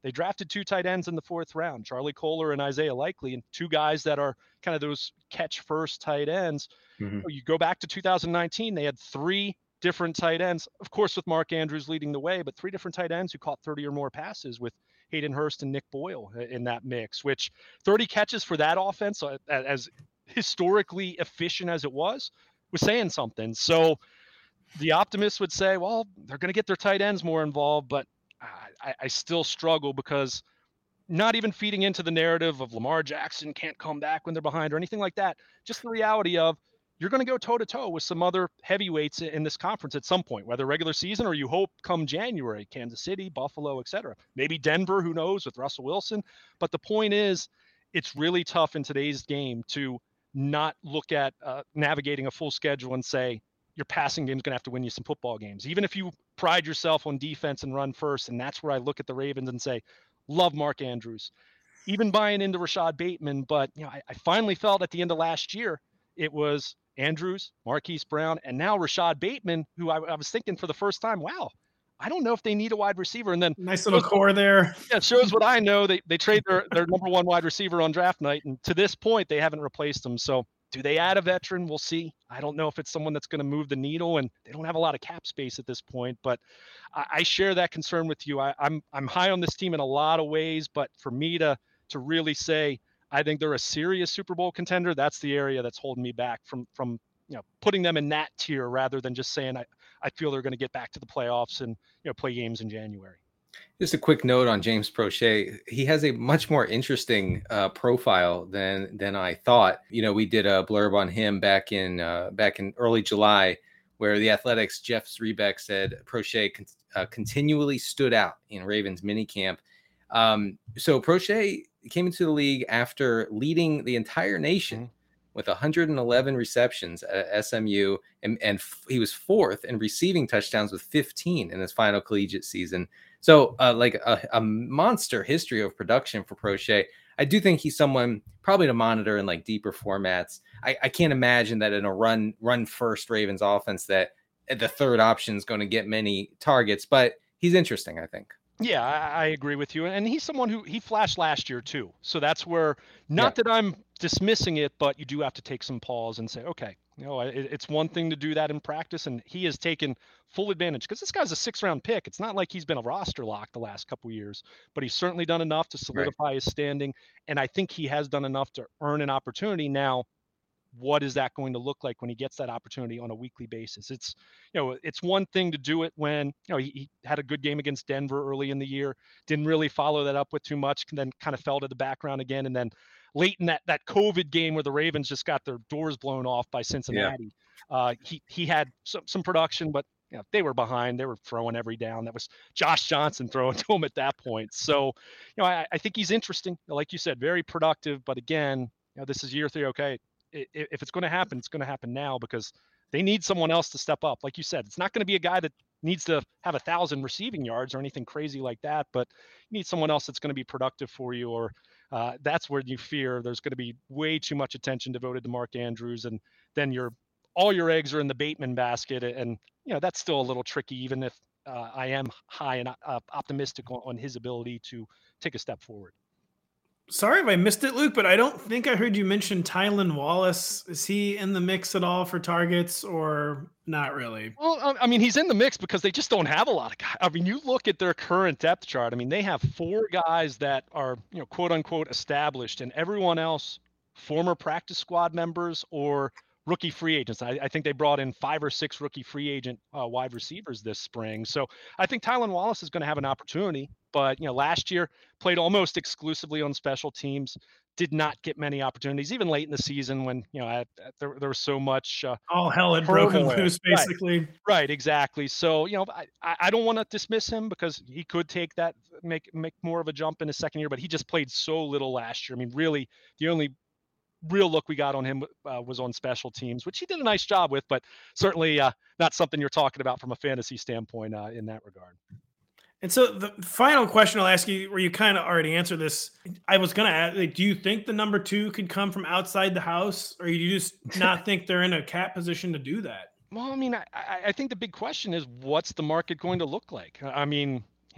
They drafted 2 tight ends in the 4th round, Charlie Kolar and Isaiah Likely, and 2 guys that are kind of those catch first tight ends. You go back to 2019, they had 3 different tight ends, of course, with Mark Andrews leading the way, but 3 different tight ends who caught 30 or more passes, with Hayden Hurst and Nick Boyle in that mix, which 30 catches for that offense, as historically efficient as it was saying something. So the optimists would say, well, they're going to get their tight ends more involved, but I still struggle, because not even feeding into the narrative of Lamar Jackson can't come back when they're behind or anything like that. Just the reality of, you're going to go toe to toe with some other heavyweights in this conference at some point, whether regular season or you hope come January, Kansas City, Buffalo, etc. Maybe Denver, who knows, with Russell Wilson. But the point is, it's really tough in today's game to not look at navigating a full schedule and say, your passing game is going to have to win you some football games, even if you pride yourself on defense and run first. And that's where I look at the Ravens and say, love Mark Andrews, even buying into Rashad Bateman. But I finally felt at the end of last year, it was Andrews, Marquise Brown, and now Rashad Bateman, who I was thinking for the first time, wow, I don't know if they need a wide receiver. And then nice little core there. Yeah, it shows what I know. They trade their number 1 wide receiver on draft night, and to this point, they haven't replaced him. So do they add a veteran? We'll see. I don't know if it's someone that's going to move the needle, and they don't have a lot of cap space at this point. But I share that concern with you. I'm high on this team in a lot of ways, but for me to really say I think they're a serious Super Bowl contender, that's the area that's holding me back from putting them in that tier, rather than just saying I feel they're going to get back to the playoffs and play games in January. Just a quick note on James Prochet. He has a much more interesting profile than I thought. We did a blurb on him back in early July, where the Athletics' Jeff Zrebiec said Prochet continually stood out in Ravens minicamp. So Prochet came into the league after leading the entire nation with 111 receptions at SMU, and he was 4th in receiving touchdowns with 15 in his final collegiate season. So like a monster history of production for Prochet. I do think he's someone probably to monitor in like deeper formats. I can't imagine that in a run first Ravens offense that the third option is going to get many targets, but he's interesting, I think. Yeah, I agree with you. And he's someone who he flashed last year too. So that's where, not that I'm dismissing it, but you do have to take some pause and say, okay, it's one thing to do that in practice. And he has taken full advantage, because this guy's a 6th round pick. It's not like he's been a roster lock the last couple of years, but he's certainly done enough to solidify his standing. And I think he has done enough to earn an opportunity. Now, what is that going to look like when he gets that opportunity on a weekly basis? It's, it's one thing to do it when, he had a good game against Denver early in the year, didn't really follow that up with too much, and then kind of fell to the background again. And then late in that COVID game where the Ravens just got their doors blown off by Cincinnati, he had some production, but they were behind. They were throwing every down. That was Josh Johnson throwing to him at that point. So, I think he's interesting. Like you said, very productive. But again, this is year 3. Okay, if it's going to happen, it's going to happen now, because they need someone else to step up. Like you said, it's not going to be a guy that needs to have 1,000 receiving yards or anything crazy like that, but you need someone else that's going to be productive for you, or that's where you fear there's going to be way too much attention devoted to Mark Andrews, and then all your eggs are in the Bateman basket. And that's still a little tricky, even if I am high and optimistic on his ability to take a step forward. Sorry if I missed it, Luke, but I don't think I heard you mention Tylan Wallace. Is he in the mix at all for targets, or not really? Well, I mean, he's in the mix because they just don't have a lot of guys. I mean, you look at their current depth chart. I mean, they have 4 guys that are, quote unquote established, and everyone else former practice squad members or rookie free agents. I think they brought in 5 or 6 rookie free agent wide receivers this spring. So I think Tylan Wallace is going to have an opportunity, but last year played almost exclusively on special teams, did not get many opportunities, even late in the season when, there was so much all hell had broken loose, basically. Right, exactly. So, I don't want to dismiss him, because he could take that, make more of a jump in his second year, but he just played so little last year. I mean, really the only real look we got on him was on special teams, which he did a nice job with, but certainly not something you're talking about from a fantasy standpoint in that regard. And so the final question I'll ask you, where you kind of already answered this, I was going to ask, do you think the number 2 could come from outside the house, or you just not think they're in a cap position to do that? Well, I mean, I think the big question is, what's the market going to look like? I mean,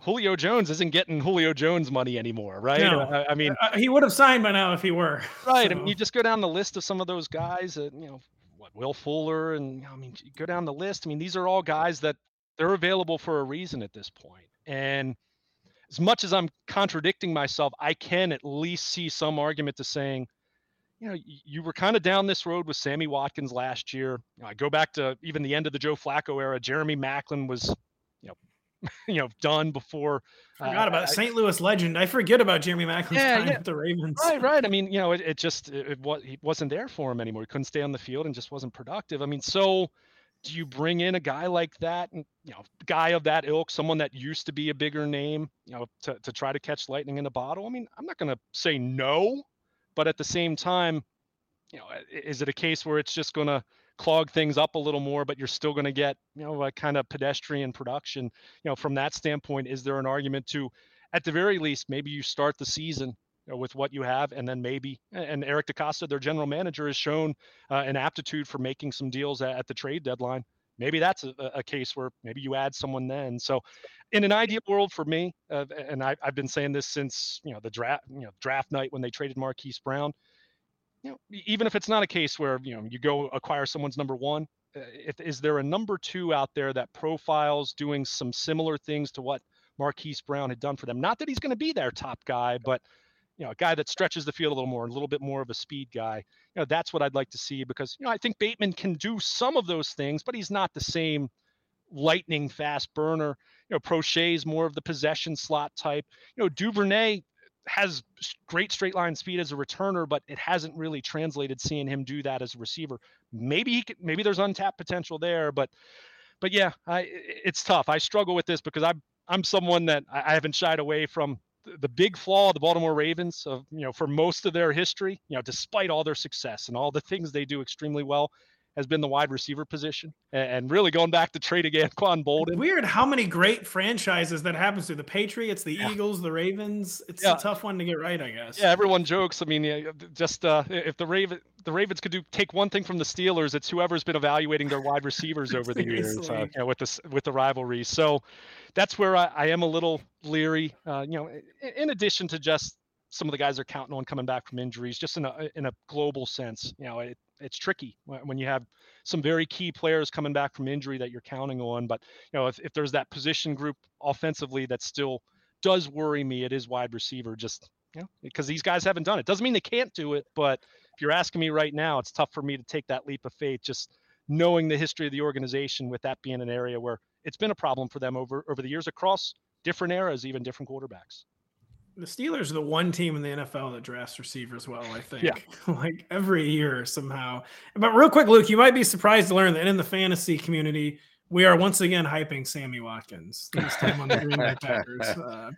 Julio Jones isn't getting Julio Jones money anymore, right? No. I mean, he would have signed by now if he were. right. So. I mean, you just go down the list of some of those guys that, Will Fuller, and I mean, you go down the list. I mean, these are all guys that they're available for a reason at this point. And as much as I'm contradicting myself, I can at least see some argument to saying, you were kind of down this road with Sammy Watkins last year. I go back to even the end of the Joe Flacco era. Jeremy Maclin was, done before. Forgot about St. Louis legend. I forget about Jeremy Maclin's time with the Ravens. Right. I mean, he wasn't there for him anymore. He couldn't stay on the field and just wasn't productive. I mean, so do you bring in a guy like that, and guy of that ilk, someone that used to be a bigger name, to try to catch lightning in a bottle? I mean, I'm not going to say no, but at the same time, is it a case where it's just going to clog things up a little more, but you're still going to get, a kind of pedestrian production? From that standpoint, is there an argument to, at the very least, maybe you start the season with what you have, and then and Eric DeCosta, their general manager, has shown an aptitude for making some deals at the trade deadline. Maybe that's a case where maybe you add someone then. So in an ideal world for me, and I've been saying this since, the draft night when they traded Marquise Brown, even if it's not a case where, you go acquire someone's number one, is there a number two out there that profiles doing some similar things to what Marquise Brown had done for them? Not that he's going to be their top guy, but a guy that stretches the field a little bit more of a speed guy. That's what I'd like to see, because, I think Bateman can do some of those things, but he's not the same lightning fast burner. Prochet's more of the possession slot type. Duvernay has great straight line speed as a returner, but it hasn't really translated seeing him do that as a receiver. Maybe there's untapped potential there, but yeah, it's tough. I struggle with this because I'm someone that I haven't shied away from the big flaw of the Baltimore Ravens of, for most of their history, despite all their success and all the things they do extremely well, has been the wide receiver position. And really going back to trading Anquan Boldin. Weird how many great franchises that happens to: the Patriots, the Eagles, the Ravens. It's a tough one to get right, I guess. Yeah, everyone jokes. I mean, if the Ravens could take one thing from the Steelers, it's whoever's been evaluating their wide receivers over the years, with the rivalry. So that's where I am a little leery. In addition to just some of the guys are counting on coming back from injuries, just in a global sense, it's tricky when you have some very key players coming back from injury that you're counting on. But, if there's that position group offensively that still does worry me, it is wide receiver, just, because these guys haven't done it. Doesn't mean they can't do it, but if you're asking me right now, it's tough for me to take that leap of faith, just knowing the history of the organization, with that being an area where it's been a problem for them over the years across different eras, even different quarterbacks. The Steelers are the one team in the NFL that drafts receivers well, I think. Yeah. Like every year somehow. But real quick, Luke, you might be surprised to learn that in the fantasy community, we are once again hyping Sammy Watkins. This time on the Green Bay Packers.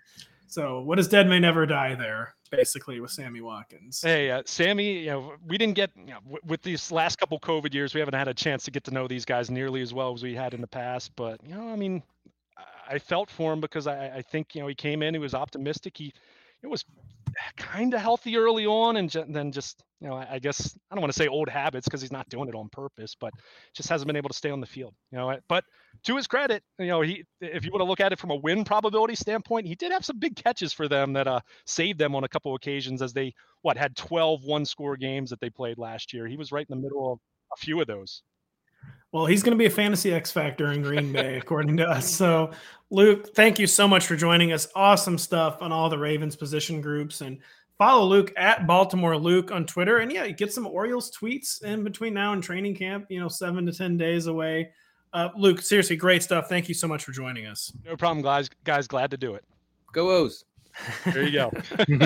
So what is dead may never die there, basically, with Sammy Watkins. Hey, Sammy, we didn't get, with these last couple COVID years, we haven't had a chance to get to know these guys nearly as well as we had in the past. But, I mean, I felt for him because I think, he came in, he was optimistic. It was kind of healthy early on, and then just, I guess, I don't want to say old habits because he's not doing it on purpose, but just hasn't been able to stay on the field. But to his credit, if you want to look at it from a win probability standpoint, he did have some big catches for them that saved them on a couple of occasions, as they had 12 one-score games that they played last year. He was right in the middle of a few of those. Well, he's going to be a fantasy X factor in Green Bay, according to us. So, Luke, thank you so much for joining us. Awesome stuff on all the Ravens position groups. And follow Luke at Baltimore Luke on Twitter. And, get some Orioles tweets in between now and training camp, 7 to 10 days away. Luke, seriously, great stuff. Thank you so much for joining us. No problem, guys. Glad to do it. Go O's. There you go.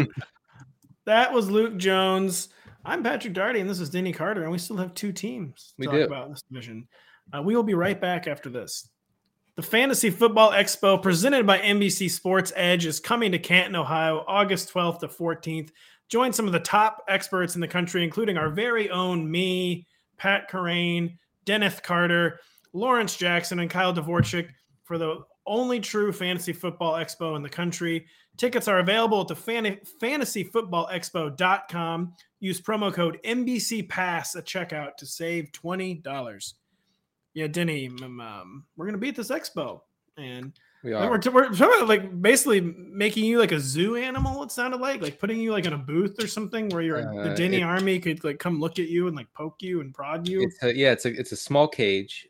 That was Luke Jones. I'm Patrick Daugherty, and this is Denny Carter, and we still have two teams to talk about in this division. We will be right back after this. The Fantasy Football Expo, presented by NBC Sports Edge, is coming to Canton, Ohio, August 12th to 14th. Join some of the top experts in the country, including our very own me, Pat Kerrane, Dennis Carter, Lawrence Jackson, and Kyle Dvorchak for the only true Fantasy Football Expo in the country. Tickets are available at the fantasyfootballexpo.com. Use promo code NBCPass at checkout to save $20. Yeah, Denny, we're going to be at this expo. And We are. We're talking like basically making you like a zoo animal. It sounded like putting you like in a booth or something where the Denny army could like come look at you and like poke you and prod you. It's a small cage,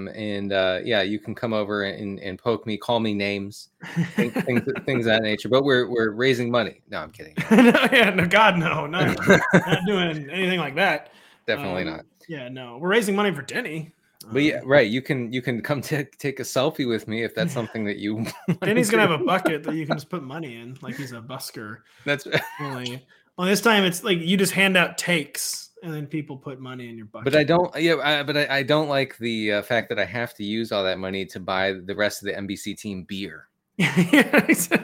you can come over and poke me, call me names, things of that nature. But we're raising money. No, I'm kidding. No, God, no, not doing anything like that. Definitely not. Yeah, no, we're raising money for Denny. But yeah, right. You can come take a selfie with me if that's something that you. Denny's gonna have a bucket that you can just put money in, like he's a busker. That's only this time it's like you just hand out takes and then people put money in your bucket. But I don't. Yeah, I don't like the fact that I have to use all that money to buy the rest of the NBC team beer. Yeah,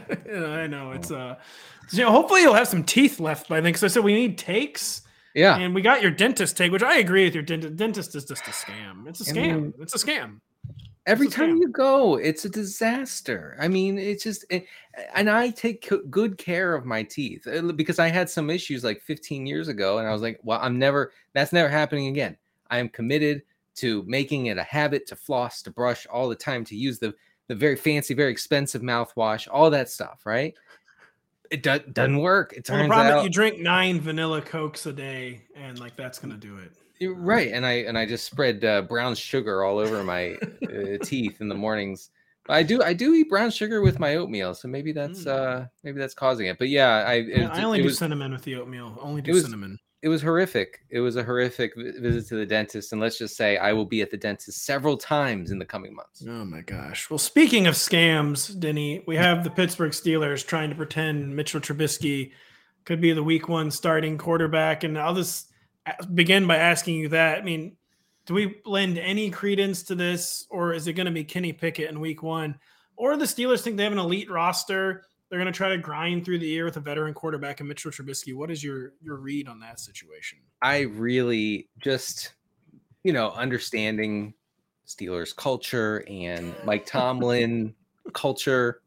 I know it's hopefully you'll have some teeth left by then. Because I said we need takes. Yeah. And we got your dentist take, which I agree with your dentist. Dentist is just a scam. It's a scam. I mean, it's a scam. Every time you go, it's a disaster. I mean, it's just, and I take good care of my teeth because I had some issues like 15 years ago. And I was like, well, that's never happening again. I am committed to making it a habit to floss, to brush all the time, to use the very fancy, very expensive mouthwash, all that stuff. Right. It doesn't work. It turns out you drink 9 vanilla Cokes a day, and like that's gonna do it. Right, and I just spread brown sugar all over my teeth in the mornings. But I do eat brown sugar with my oatmeal, so maybe that's causing it. But yeah, I only do cinnamon with the oatmeal. Only do cinnamon. It was horrific. It was a horrific visit to the dentist, and let's just say I will be at the dentist several times in the coming months. Oh my gosh. Well, speaking of scams, Denny, we have the Pittsburgh Steelers trying to pretend Mitchell Trubisky could be the week 1 starting quarterback, and I'll just begin by asking you that. I mean, do we lend any credence to this, or is it going to be Kenny Pickett in week 1? Or the Steelers think they have an elite roster? They're going to try to grind through the year with a veteran quarterback and Mitchell Trubisky. What is your read on that situation? I really just, understanding Steelers culture and Mike Tomlin culture,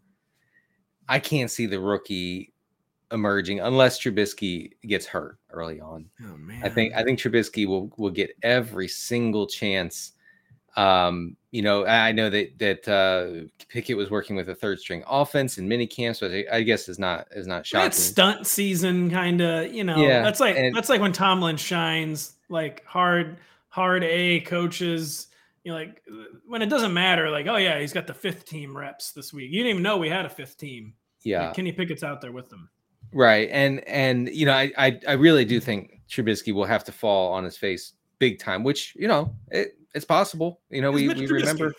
I can't see the rookie emerging unless Trubisky gets hurt early on. Oh man. I think Trubisky will get every single chance. I know that Pickett was working with a 3rd string offense in mini camps, but I guess is not shocking. That's stunt season kind of, Yeah, that's like when Tomlin shines, like hard A coaches, like when it doesn't matter, like, oh yeah, he's got the 5th team reps this week. You didn't even know we had a 5th team. Yeah. Like Kenny Pickett's out there with them. Right. And I really do think Trubisky will have to fall on his face big time, which, it's possible. We remember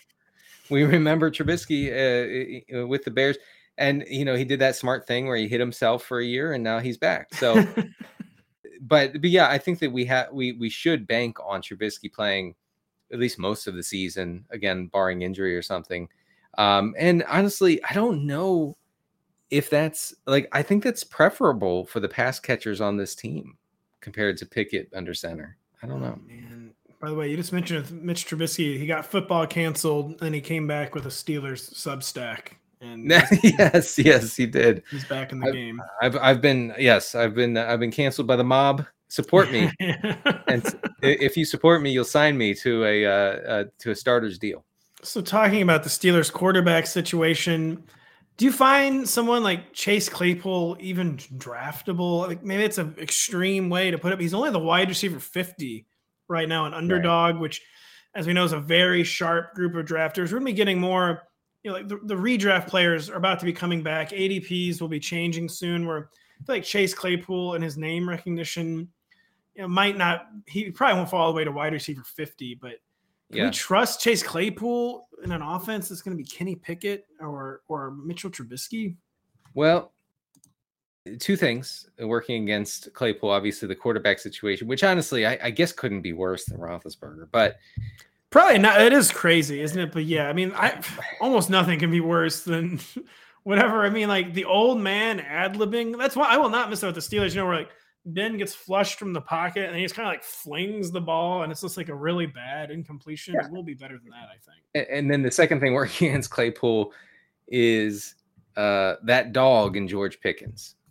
Trubisky with the Bears, and he did that smart thing where he hit himself for a year and now he's back. So, but yeah, I think that we should bank on Trubisky playing at least most of the season, again, barring injury or something. And honestly, I don't know if that's I think that's preferable for the pass catchers on this team compared to Pickett under center. I don't know. Man. By the way, you just mentioned Mitch Trubisky. He got football canceled, and he came back with a Steelers Substack. And yes, he did. He's back in the game. I've been canceled by the mob. Support me, and if you support me, you'll sign me to a starter's deal. So, talking about the Steelers quarterback situation, do you find someone like Chase Claypool even draftable? Like maybe it's an extreme way to put it. He's only the wide receiver 50. Right now, an underdog, right, which, as we know, is a very sharp group of drafters. We're going to be getting more, like the redraft players are about to be coming back. ADPs will be changing soon. Where I feel like Chase Claypool and his name recognition, might not. He probably won't fall all the way to wide receiver 50. But can we trust Chase Claypool in an offense that's going to be Kenny Pickett or Mitchell Trubisky? Well, 2 things working against Claypool. Obviously, the quarterback situation, which honestly, I guess couldn't be worse than Roethlisberger, but probably not. It is crazy, isn't it? But yeah, I mean, almost nothing can be worse than whatever. I mean, like the old man ad-libbing. That's why I will not miss out with the Steelers. Where like Ben gets flushed from the pocket and he just kind of like flings the ball, and it's just like a really bad incompletion. Yeah. It will be better than that, I think. And then the second thing working against Claypool is that dog in George Pickens.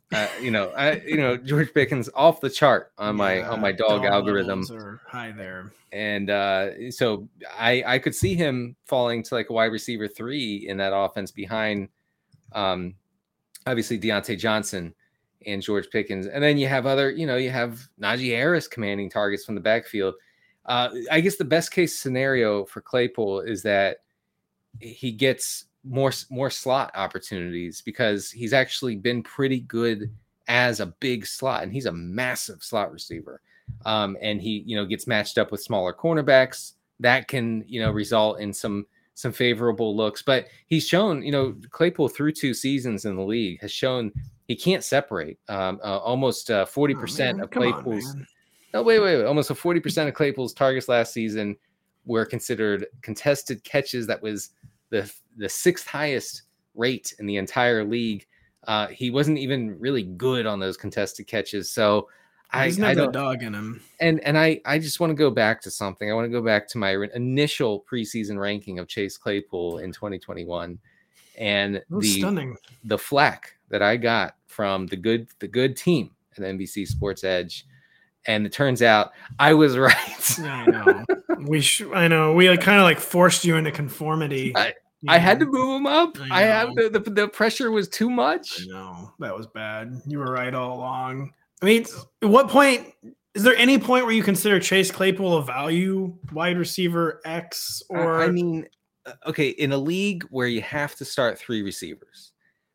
George Pickens off the chart on my dog algorithm. Are high there. And so I could see him falling to like a wide receiver 3 in that offense behind obviously Deontay Johnson and George Pickens. And then you have you have Najee Harris commanding targets from the backfield. I guess the best case scenario for Claypool is that he gets more slot opportunities, because he's actually been pretty good as a big slot, and he's a massive slot receiver. And he, gets matched up with smaller cornerbacks that can, result in some favorable looks. But he's shown, Claypool through 2 seasons in the league has shown he can't separate. Almost 40% of Claypool's. Almost 40% of Claypool's targets last season were considered contested catches. That was the 6th highest rate in the entire league. He wasn't even really good on those contested catches. So I don't dog in him. And I just want to go back to something. I want to go back to my initial preseason ranking of Chase Claypool in 2021, and the flack that I got from the good team at NBC Sports Edge. And it turns out I was right. I know. I know. We kind of like forced you into conformity. I had to move him up. I had the pressure was too much. I know. That was bad. You were right all along. I mean, at what point is there any point where you consider Chase Claypool a value wide receiver X? Or okay, in a league where you have to start 3 receivers,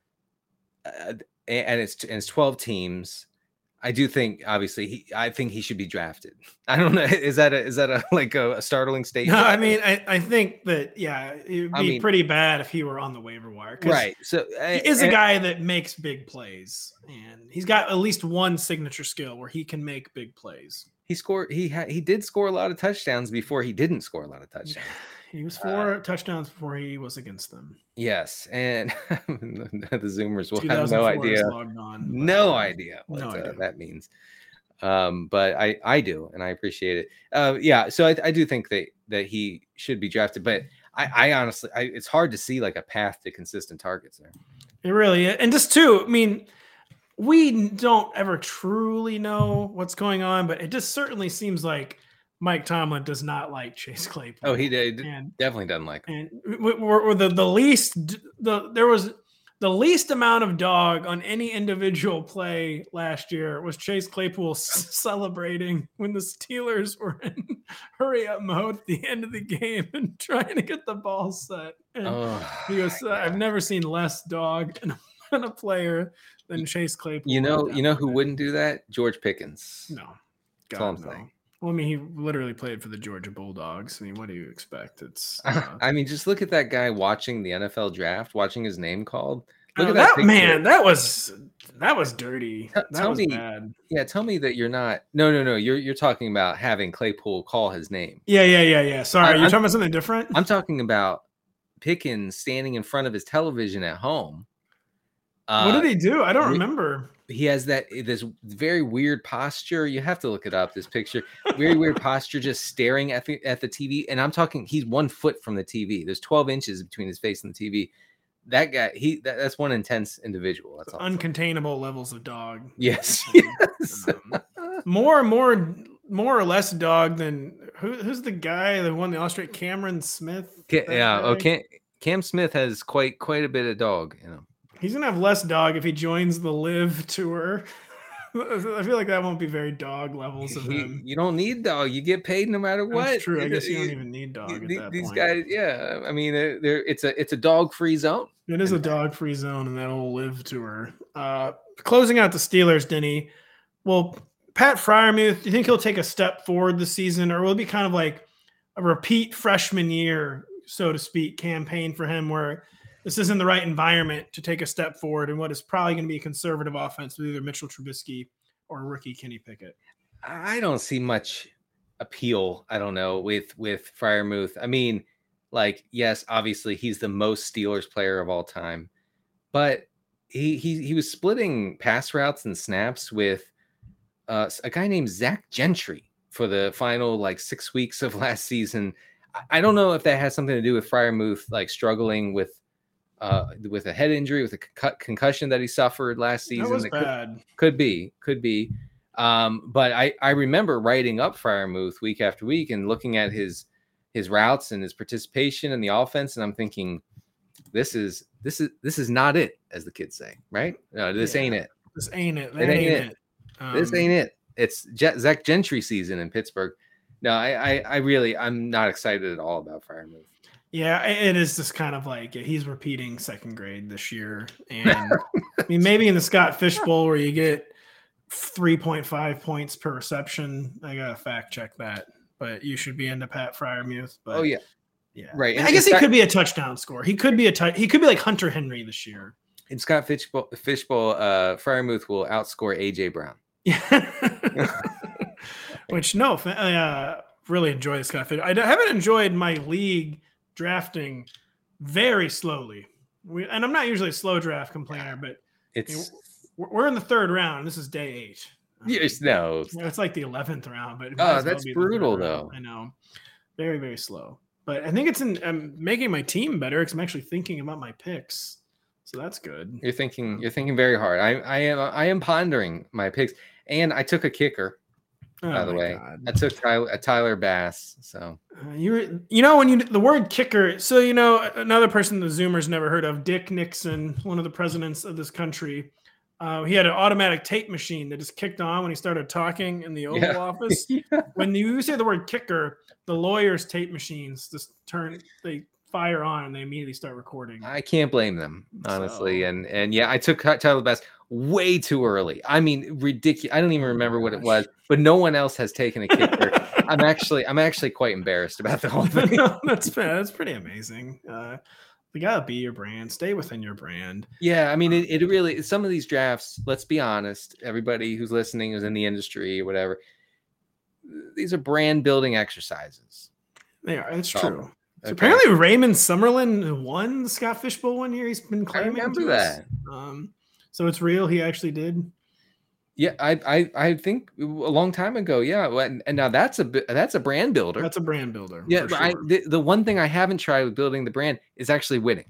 and it's 12 teams. I do think, obviously, I think he should be drafted. I don't know. Is that a startling statement? No, I mean, I think that, it would be pretty bad if he were on the waiver wire. Right. So he is a guy that makes big plays, and he's got at least one signature skill where he can make big plays. He did score a lot of touchdowns before he didn't score a lot of touchdowns. He was 4 touchdowns before he was against them. Yes, and the Zoomers will have no idea. No idea what that means. But I do, and I appreciate it. So I do think that he should be drafted, but I honestly, it's hard to see like a path to consistent targets there. It really is. And just too, I mean, we don't ever truly know what's going on, but it just certainly seems like Mike Tomlin does not like Chase Claypool. Oh, he definitely doesn't like him. And we're there was the least amount of dog on any individual play last year was Chase Claypool celebrating when the Steelers were in hurry up mode at the end of the game and trying to get the ball set. And he goes, I've never seen less dog in a player than Chase Claypool. You know who wouldn't do that? George Pickens. No. That's all I'm saying. Well, I mean, he literally played for the Georgia Bulldogs. I mean, what do you expect? It's. I mean, just look at that guy watching the NFL draft, watching his name called. Look at that man. That was dirty. That was bad. Yeah, tell me that you're not. No. You're talking about having Claypool call his name. Yeah. Sorry, you're talking about something different. I'm talking about Pickens standing in front of his television at home. What did he do? I don't remember. He has this very weird posture. You have to look it up. This picture, very weird posture, just staring at the TV. And I'm talking, he's 1 foot from the TV. There's 12 inches between his face and the TV. That guy, that's one intense individual. That's uncontainable levels of dog. Yes. More or less dog than who's the guy that won the Australian? Cameron Smith. Cam Smith has quite a bit of dog. He's gonna have less dog if he joins the Live Tour. I feel like that won't be very dog levels of him. You don't need dog. You get paid no matter what. That's true. I guess you don't even need dog at that these point. Guys, yeah. I mean, it's a dog-free zone. It is a dog-free zone in that whole Live Tour. Closing out the Steelers, Denny. Well, Pat Freiermuth, do you think he'll take a step forward this season, or will it be kind of like a repeat freshman year, so to speak, campaign for him where this isn't the right environment to take a step forward in what is probably going to be a conservative offense with either Mitchell Trubisky or rookie Kenny Pickett? I don't see much appeal, I don't know, with Freiermuth. I mean, like, yes, obviously he's the most Steelers player of all time, but he was splitting pass routes and snaps with a guy named Zach Gentry for the final 6 weeks of last season. I don't know if that has something to do with Freiermuth struggling with with a head injury, with a concussion that he suffered last season. That was bad. Could be. But I remember writing up Freiermuth week after week and looking at his routes and his participation in the offense, and I'm thinking, this is not it, as the kids say, right? No, this ain't it. This ain't it. It ain't it. This ain't it. It's Zach Gentry season in Pittsburgh. No, I'm not excited at all about Freiermuth. Yeah, it is just kind of like he's repeating second grade this year. And I mean, maybe in the Scott Fish Bowl where you get 3.5 points per reception, I got to fact check that. But you should be into Pat Freiermuth. But, yeah. Right. I guess he could be a touchdown scorer. He could be like Hunter Henry this year. In Scott Fish Bowl, Freiermuth will outscore AJ Brown. Which really enjoy the Scott Fish. I haven't enjoyed my league drafting very slowly. And I'm not usually a slow draft complainer, but we're in the third round. This is day 8. Yes, no. It's like the 11th round, but that's brutal though. I know. Very, very slow. But I think I'm making my team better because I'm actually thinking about my picks. So that's good. You're thinking very hard. I am pondering my picks, and I took a kicker. By the way, God. I took Tyler Bass. So when the word kicker. So another person the Zoomers never heard of, Dick Nixon, one of the presidents of this country. He had an automatic tape machine that just kicked on when he started talking in the Oval Office. When you say the word kicker, the lawyers' tape machines just they fire on and they immediately start recording. I can't blame them, honestly. So. And I took Tyler Bass way too early. I mean, ridiculous. I don't even remember what it was, but no one else has taken a kicker. I'm actually quite embarrassed about the whole thing. That's pretty amazing. You gotta be your brand. Stay within your brand. Yeah, I mean, it really. Some of these drafts. Let's be honest. Everybody who's listening, who's in the industry or whatever, these are brand building exercises. They are. It's true. So apparently, Raymond Summerlin won the Scott Fish Bowl one year. He's been claiming. I remember that. So it's real. He actually did. Yeah, I think a long time ago. Yeah, and now that's a brand builder. That's a brand builder. Yeah, but sure. The one thing I haven't tried with building the brand is actually winning.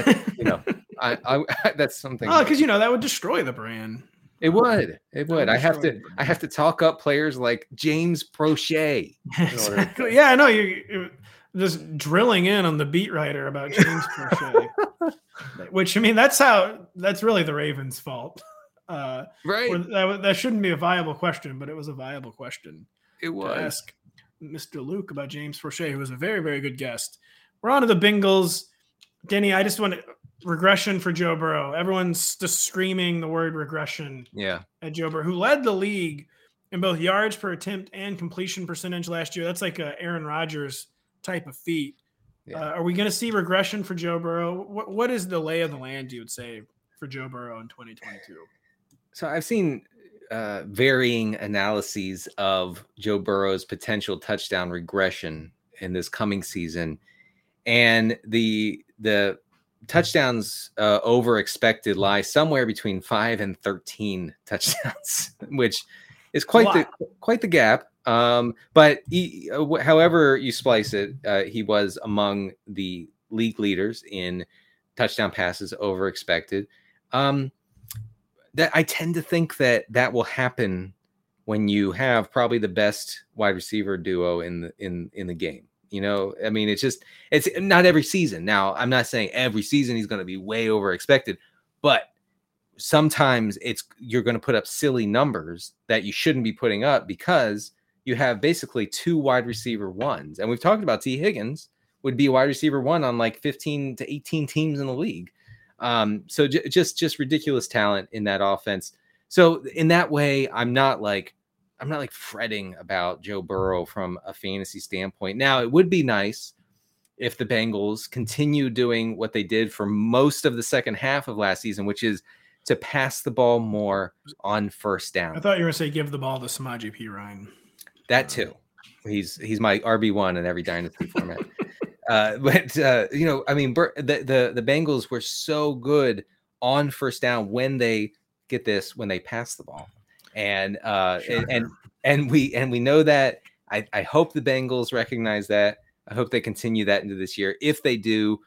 That's something. Oh, because that would destroy the brand. It would. I have to talk up players like James Prochet. Exactly. Yeah, I know you're just drilling in on the beat writer about James Prochet. Which, I mean, that's really the Ravens' fault. Right. That shouldn't be a viable question, but it was a viable question. It was. To ask Mr. Luke about James Prochet, who was a very, very good guest. We're on to the Bengals. Denny, I just want regression for Joe Burrow. Everyone's just screaming the word regression at Joe Burrow, who led the league in both yards per attempt and completion percentage last year. That's like a Aaron Rodgers type of feat. Yeah. Are we going to see regression for Joe Burrow? What is the lay of the land, you would say, for Joe Burrow in 2022? So I've seen varying analyses of Joe Burrow's potential touchdown regression in this coming season, and the touchdowns over expected lie somewhere between 5 and 13 touchdowns, which is quite the gap. But however you splice it, he was among the league leaders in touchdown passes over expected. That I tend to think that will happen when you have probably the best wide receiver duo in the game. I mean, it's not every season. Now, I'm not saying every season he's going to be way over expected, but sometimes you're going to put up silly numbers that you shouldn't be putting up because you have basically 2 wide receiver ones. And we've talked about T. Higgins would be a wide receiver 1 on like 15 to 18 teams in the league. So just ridiculous talent in that offense. So in that way, I'm not like fretting about Joe Burrow from a fantasy standpoint. Now, it would be nice if the Bengals continue doing what they did for most of the second half of last season, which is to pass the ball more on first down. I thought you were going to say give the ball to Samaje Perine. That too. He's my RB1 in every dynasty format. I mean, the Bengals were so good on first down when they pass the ball, and we know that. I hope the Bengals recognize that. I hope they continue that into this year. If they do,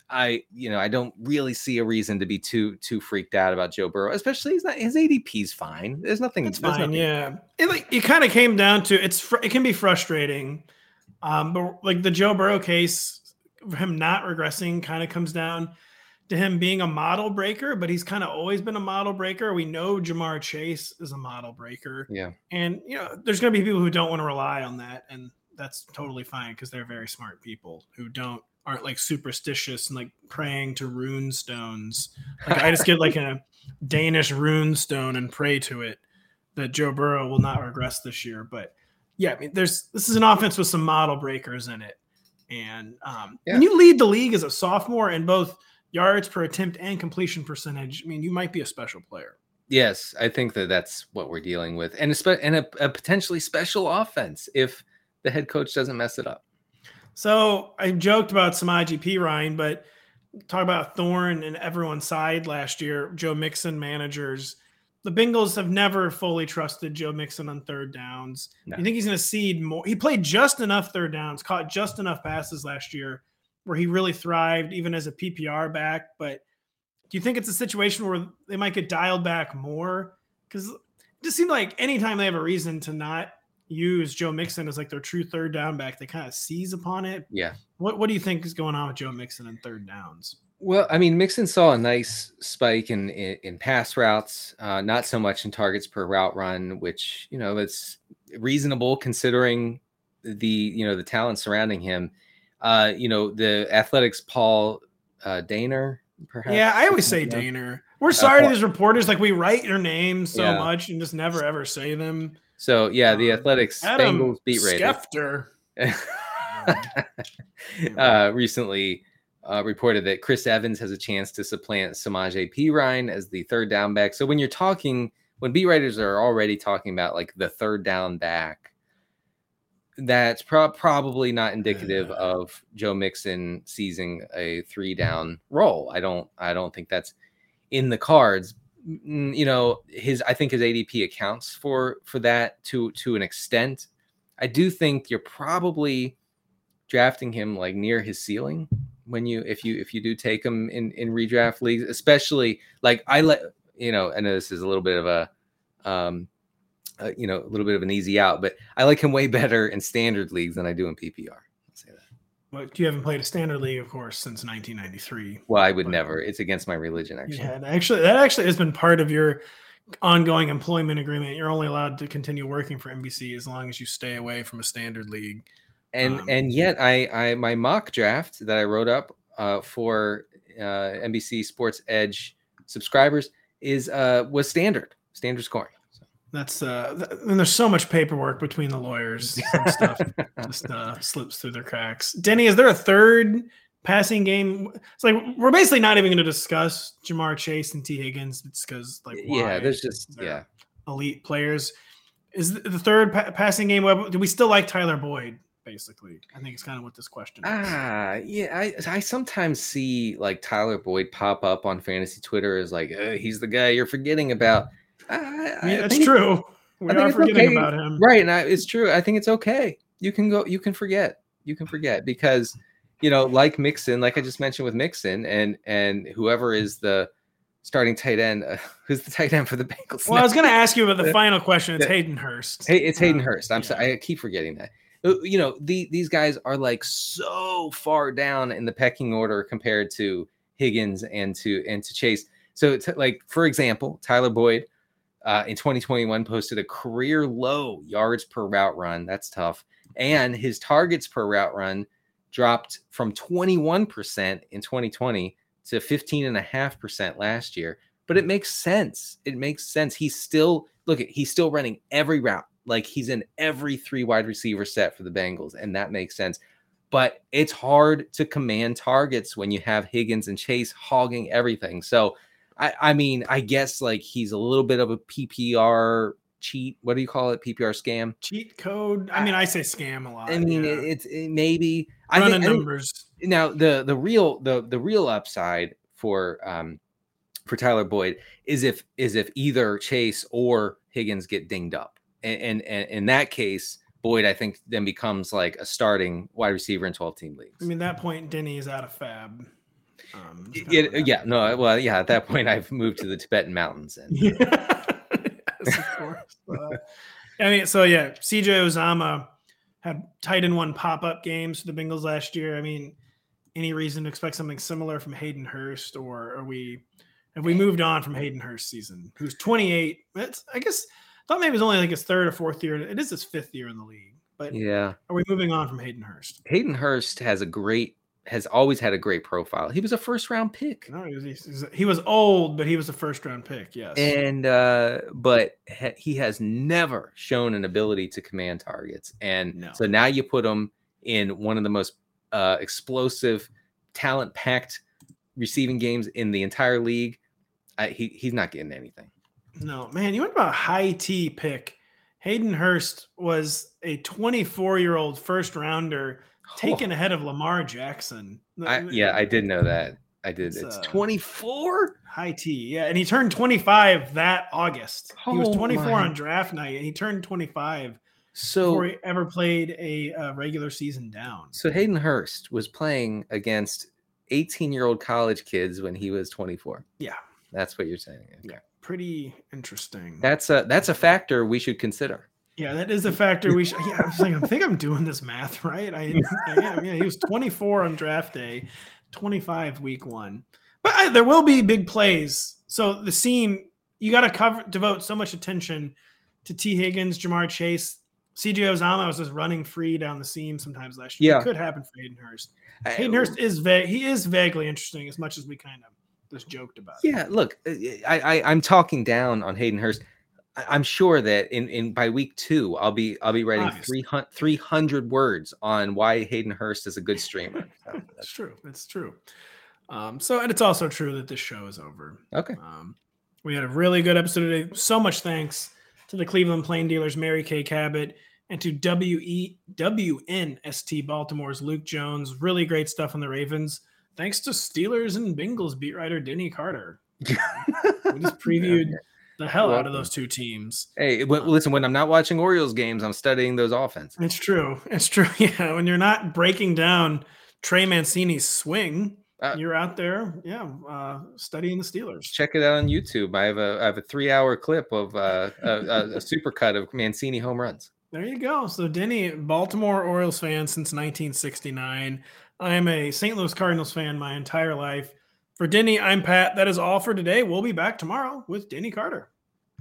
I don't really see a reason to be too freaked out about Joe Burrow, especially his ADP's fine. There's nothing. It's fine. Yeah, it kind of came down to it can be frustrating, but like the Joe Burrow case, him not regressing kind of comes down to him being a model breaker, but he's kind of always been a model breaker. We know Jamar Chase is a model breaker. Yeah, and there's going to be people who don't want to rely on that, and that's totally fine because they're very smart people who aren't like superstitious and like praying to rune stones. Like I just get like a Danish rune stone and pray to it that Joe Burrow will not regress this year. But yeah, I mean, this is an offense with some model breakers in it. And when you lead the league as a sophomore in both yards per attempt and completion percentage, I mean, you might be a special player. Yes, I think that's what we're dealing with. And a potentially special offense if the head coach doesn't mess it up. So I joked about Samaje Perine, but talk about thorn in everyone's side last year. Joe Mixon managers. The Bengals have never fully trusted Joe Mixon on third downs. No. You think he's going to cede more? He played just enough third downs, caught just enough passes last year where he really thrived even as a PPR back. But do you think it's a situation where they might get dialed back more? Because it just seemed like anytime they have a reason to not use Joe Mixon as like their true third down back, they kind of seize upon it. Yeah. What do you think is going on with Joe Mixon in third downs? Well, I mean, Mixon saw a nice spike in pass routes, not so much in targets per route run, which, it's reasonable considering the talent surrounding him. The Athletics' Paul Dehner, perhaps. Yeah, I always say Dehner. We're sorry to these reporters. Like, we write your names so much and just never ever say them. So yeah, the Athletics Bengals beat Schefter recently reported that Chris Evans has a chance to supplant Samaje Perine as the third down back. So when beat writers are already talking about like the third down back, that's probably not indicative of Joe Mixon seizing a 3-down role. I don't think that's in the cards. I think his ADP accounts for that to an extent. I do think you're probably drafting him like near his ceiling if you do take him in redraft leagues, especially like I know this is a little bit of a little bit of an easy out, but I like him way better in standard leagues than I do in PPR. I'll say that. Well, you haven't played a standard league, of course, since 1993. Well, I would never. It's against my religion, actually. Yeah, that actually has been part of your ongoing employment agreement. You're only allowed to continue working for NBC as long as you stay away from a standard league. And yet, I my mock draft that I wrote up for NBC Sports Edge subscribers was standard scoring. That's and there's so much paperwork between the lawyers and stuff just slips through their cracks. Denny, is there a third passing game? It's like we're basically not even going to discuss Jamar Chase and T. Higgins. It's because there's just elite players. Is the third passing game? Do we still like Tyler Boyd? Basically, I think it's kind of what this question is. I sometimes see like Tyler Boyd pop up on fantasy Twitter as like he's the guy you're forgetting about. That's true. We are forgetting about him, right? And it's true. I think it's okay. You can forget because like Mixon, like I just mentioned with Mixon, and whoever is the starting tight end, who's the tight end for the Bengals? Well, I was going to ask you about the final question. It's Hayden Hurst. Hey, it's Hayden Hurst. I'm sorry, I keep forgetting that. These guys are like so far down in the pecking order compared to Higgins and to Chase. So like, for example, Tyler Boyd in 2021 posted a career low yards per route run. That's tough. And his targets per route run dropped from 21% in 2020 to 15.5% last year. But it makes sense. He's still running every route. Like he's in every 3 wide receiver set for the Bengals, and that makes sense. But it's hard to command targets when you have Higgins and Chase hogging everything. So, I mean, I guess like he's a little bit of a PPR cheat. What do you call it? PPR scam? Cheat code? I mean, I say scam a lot. I mean, it maybe running numbers. Now the real upside for Tyler Boyd is if either Chase or Higgins get dinged up. And in that case, Boyd, I think, then becomes like a starting wide receiver in 12-team leagues. I mean, at that point, Denny is out of fab. At that point, I've moved to the Tibetan mountains. And yes, of course. CJ Uzomah had tight end 1 pop-up games for the Bengals last year. I mean, any reason to expect something similar from Hayden Hurst, or have we moved on from Hayden Hurst season, who's 28? I thought maybe it was only like his 3rd or 4th year. It is his 5th year in the league. But are we moving on from Hayden Hurst? Hayden Hurst has always had a great profile. He was a first-round pick. No, he was old, but he was a first-round pick, yes. And but he has never shown an ability to command targets. And so now you put him in one of the most explosive, talent-packed receiving games in the entire league. He's not getting anything. No, man, you went about a high T pick. Hayden Hurst was a 24-year-old first-rounder taken ahead of Lamar Jackson. I did know that. I did. It's 24? High T, yeah. And he turned 25 that August. He was 24 on draft night, and he turned 25 before he ever played a regular season down. So Hayden Hurst was playing against 18-year-old college kids when he was 24. Yeah. That's what you're saying. Okay. Yeah. Pretty interesting. That's a factor we should consider. Yeah, that is a factor we should. Yeah, I think I'm doing this math right. I am. Yeah, he was 24 on draft day, 25 week 1. But there will be big plays. So the seam, you got to devote so much attention to T. Higgins, Jamar Chase, CJ Uzomah was just running free down the seam sometimes last year. It could happen for Hayden Hurst. Hayden Hurst is vaguely interesting, as much as we kind of just joked about. Yeah, look, I'm talking down on Hayden Hurst. I'm sure that in by week 2, I'll be writing 300 words on why Hayden Hurst is a good streamer. So that's true. It's true. And it's also true that this show is over. Okay. We had a really good episode today. So much thanks to the Cleveland Plain Dealers, Mary Kay Cabot, and to WNST Baltimore's Luke Jones. Really great stuff on the Ravens. Thanks to Steelers and Bengals beat writer Denny Carter. We just previewed the hell out of those two teams. Hey, listen, when I'm not watching Orioles games, I'm studying those offenses. It's true. Yeah, when you're not breaking down Trey Mancini's swing, you're out there, studying the Steelers. Check it out on YouTube. I have a 3-hour clip of a supercut of Mancini home runs. There you go. So Denny, Baltimore Orioles fan since 1969. I am a St. Louis Cardinals fan my entire life. For Denny, I'm Pat. That is all for today. We'll be back tomorrow with Denny Carter.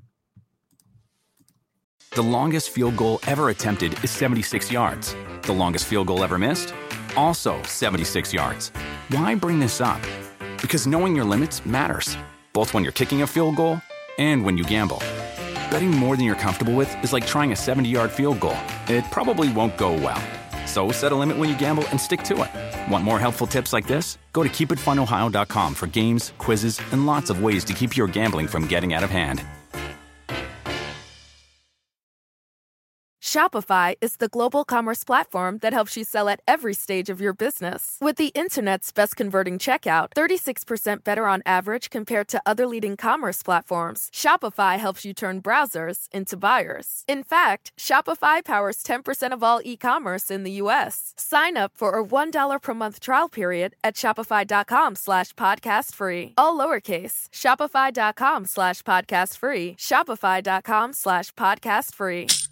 The longest field goal ever attempted is 76 yards. The longest field goal ever missed? Also 76 yards. Why bring this up? Because knowing your limits matters, both when you're kicking a field goal and when you gamble. Betting more than you're comfortable with is like trying a 70-yard field goal. It probably won't go well. So set a limit when you gamble and stick to it. Want more helpful tips like this? Go to keepitfunohio.com for games, quizzes, and lots of ways to keep your gambling from getting out of hand. Shopify is the global commerce platform that helps you sell at every stage of your business. With the internet's best converting checkout, 36% better on average compared to other leading commerce platforms, Shopify helps you turn browsers into buyers. In fact, Shopify powers 10% of all e-commerce in the U.S. Sign up for a $1 per month trial period at shopify.com/podcastfree. All lowercase, shopify.com/podcastfree, shopify.com/podcastfree.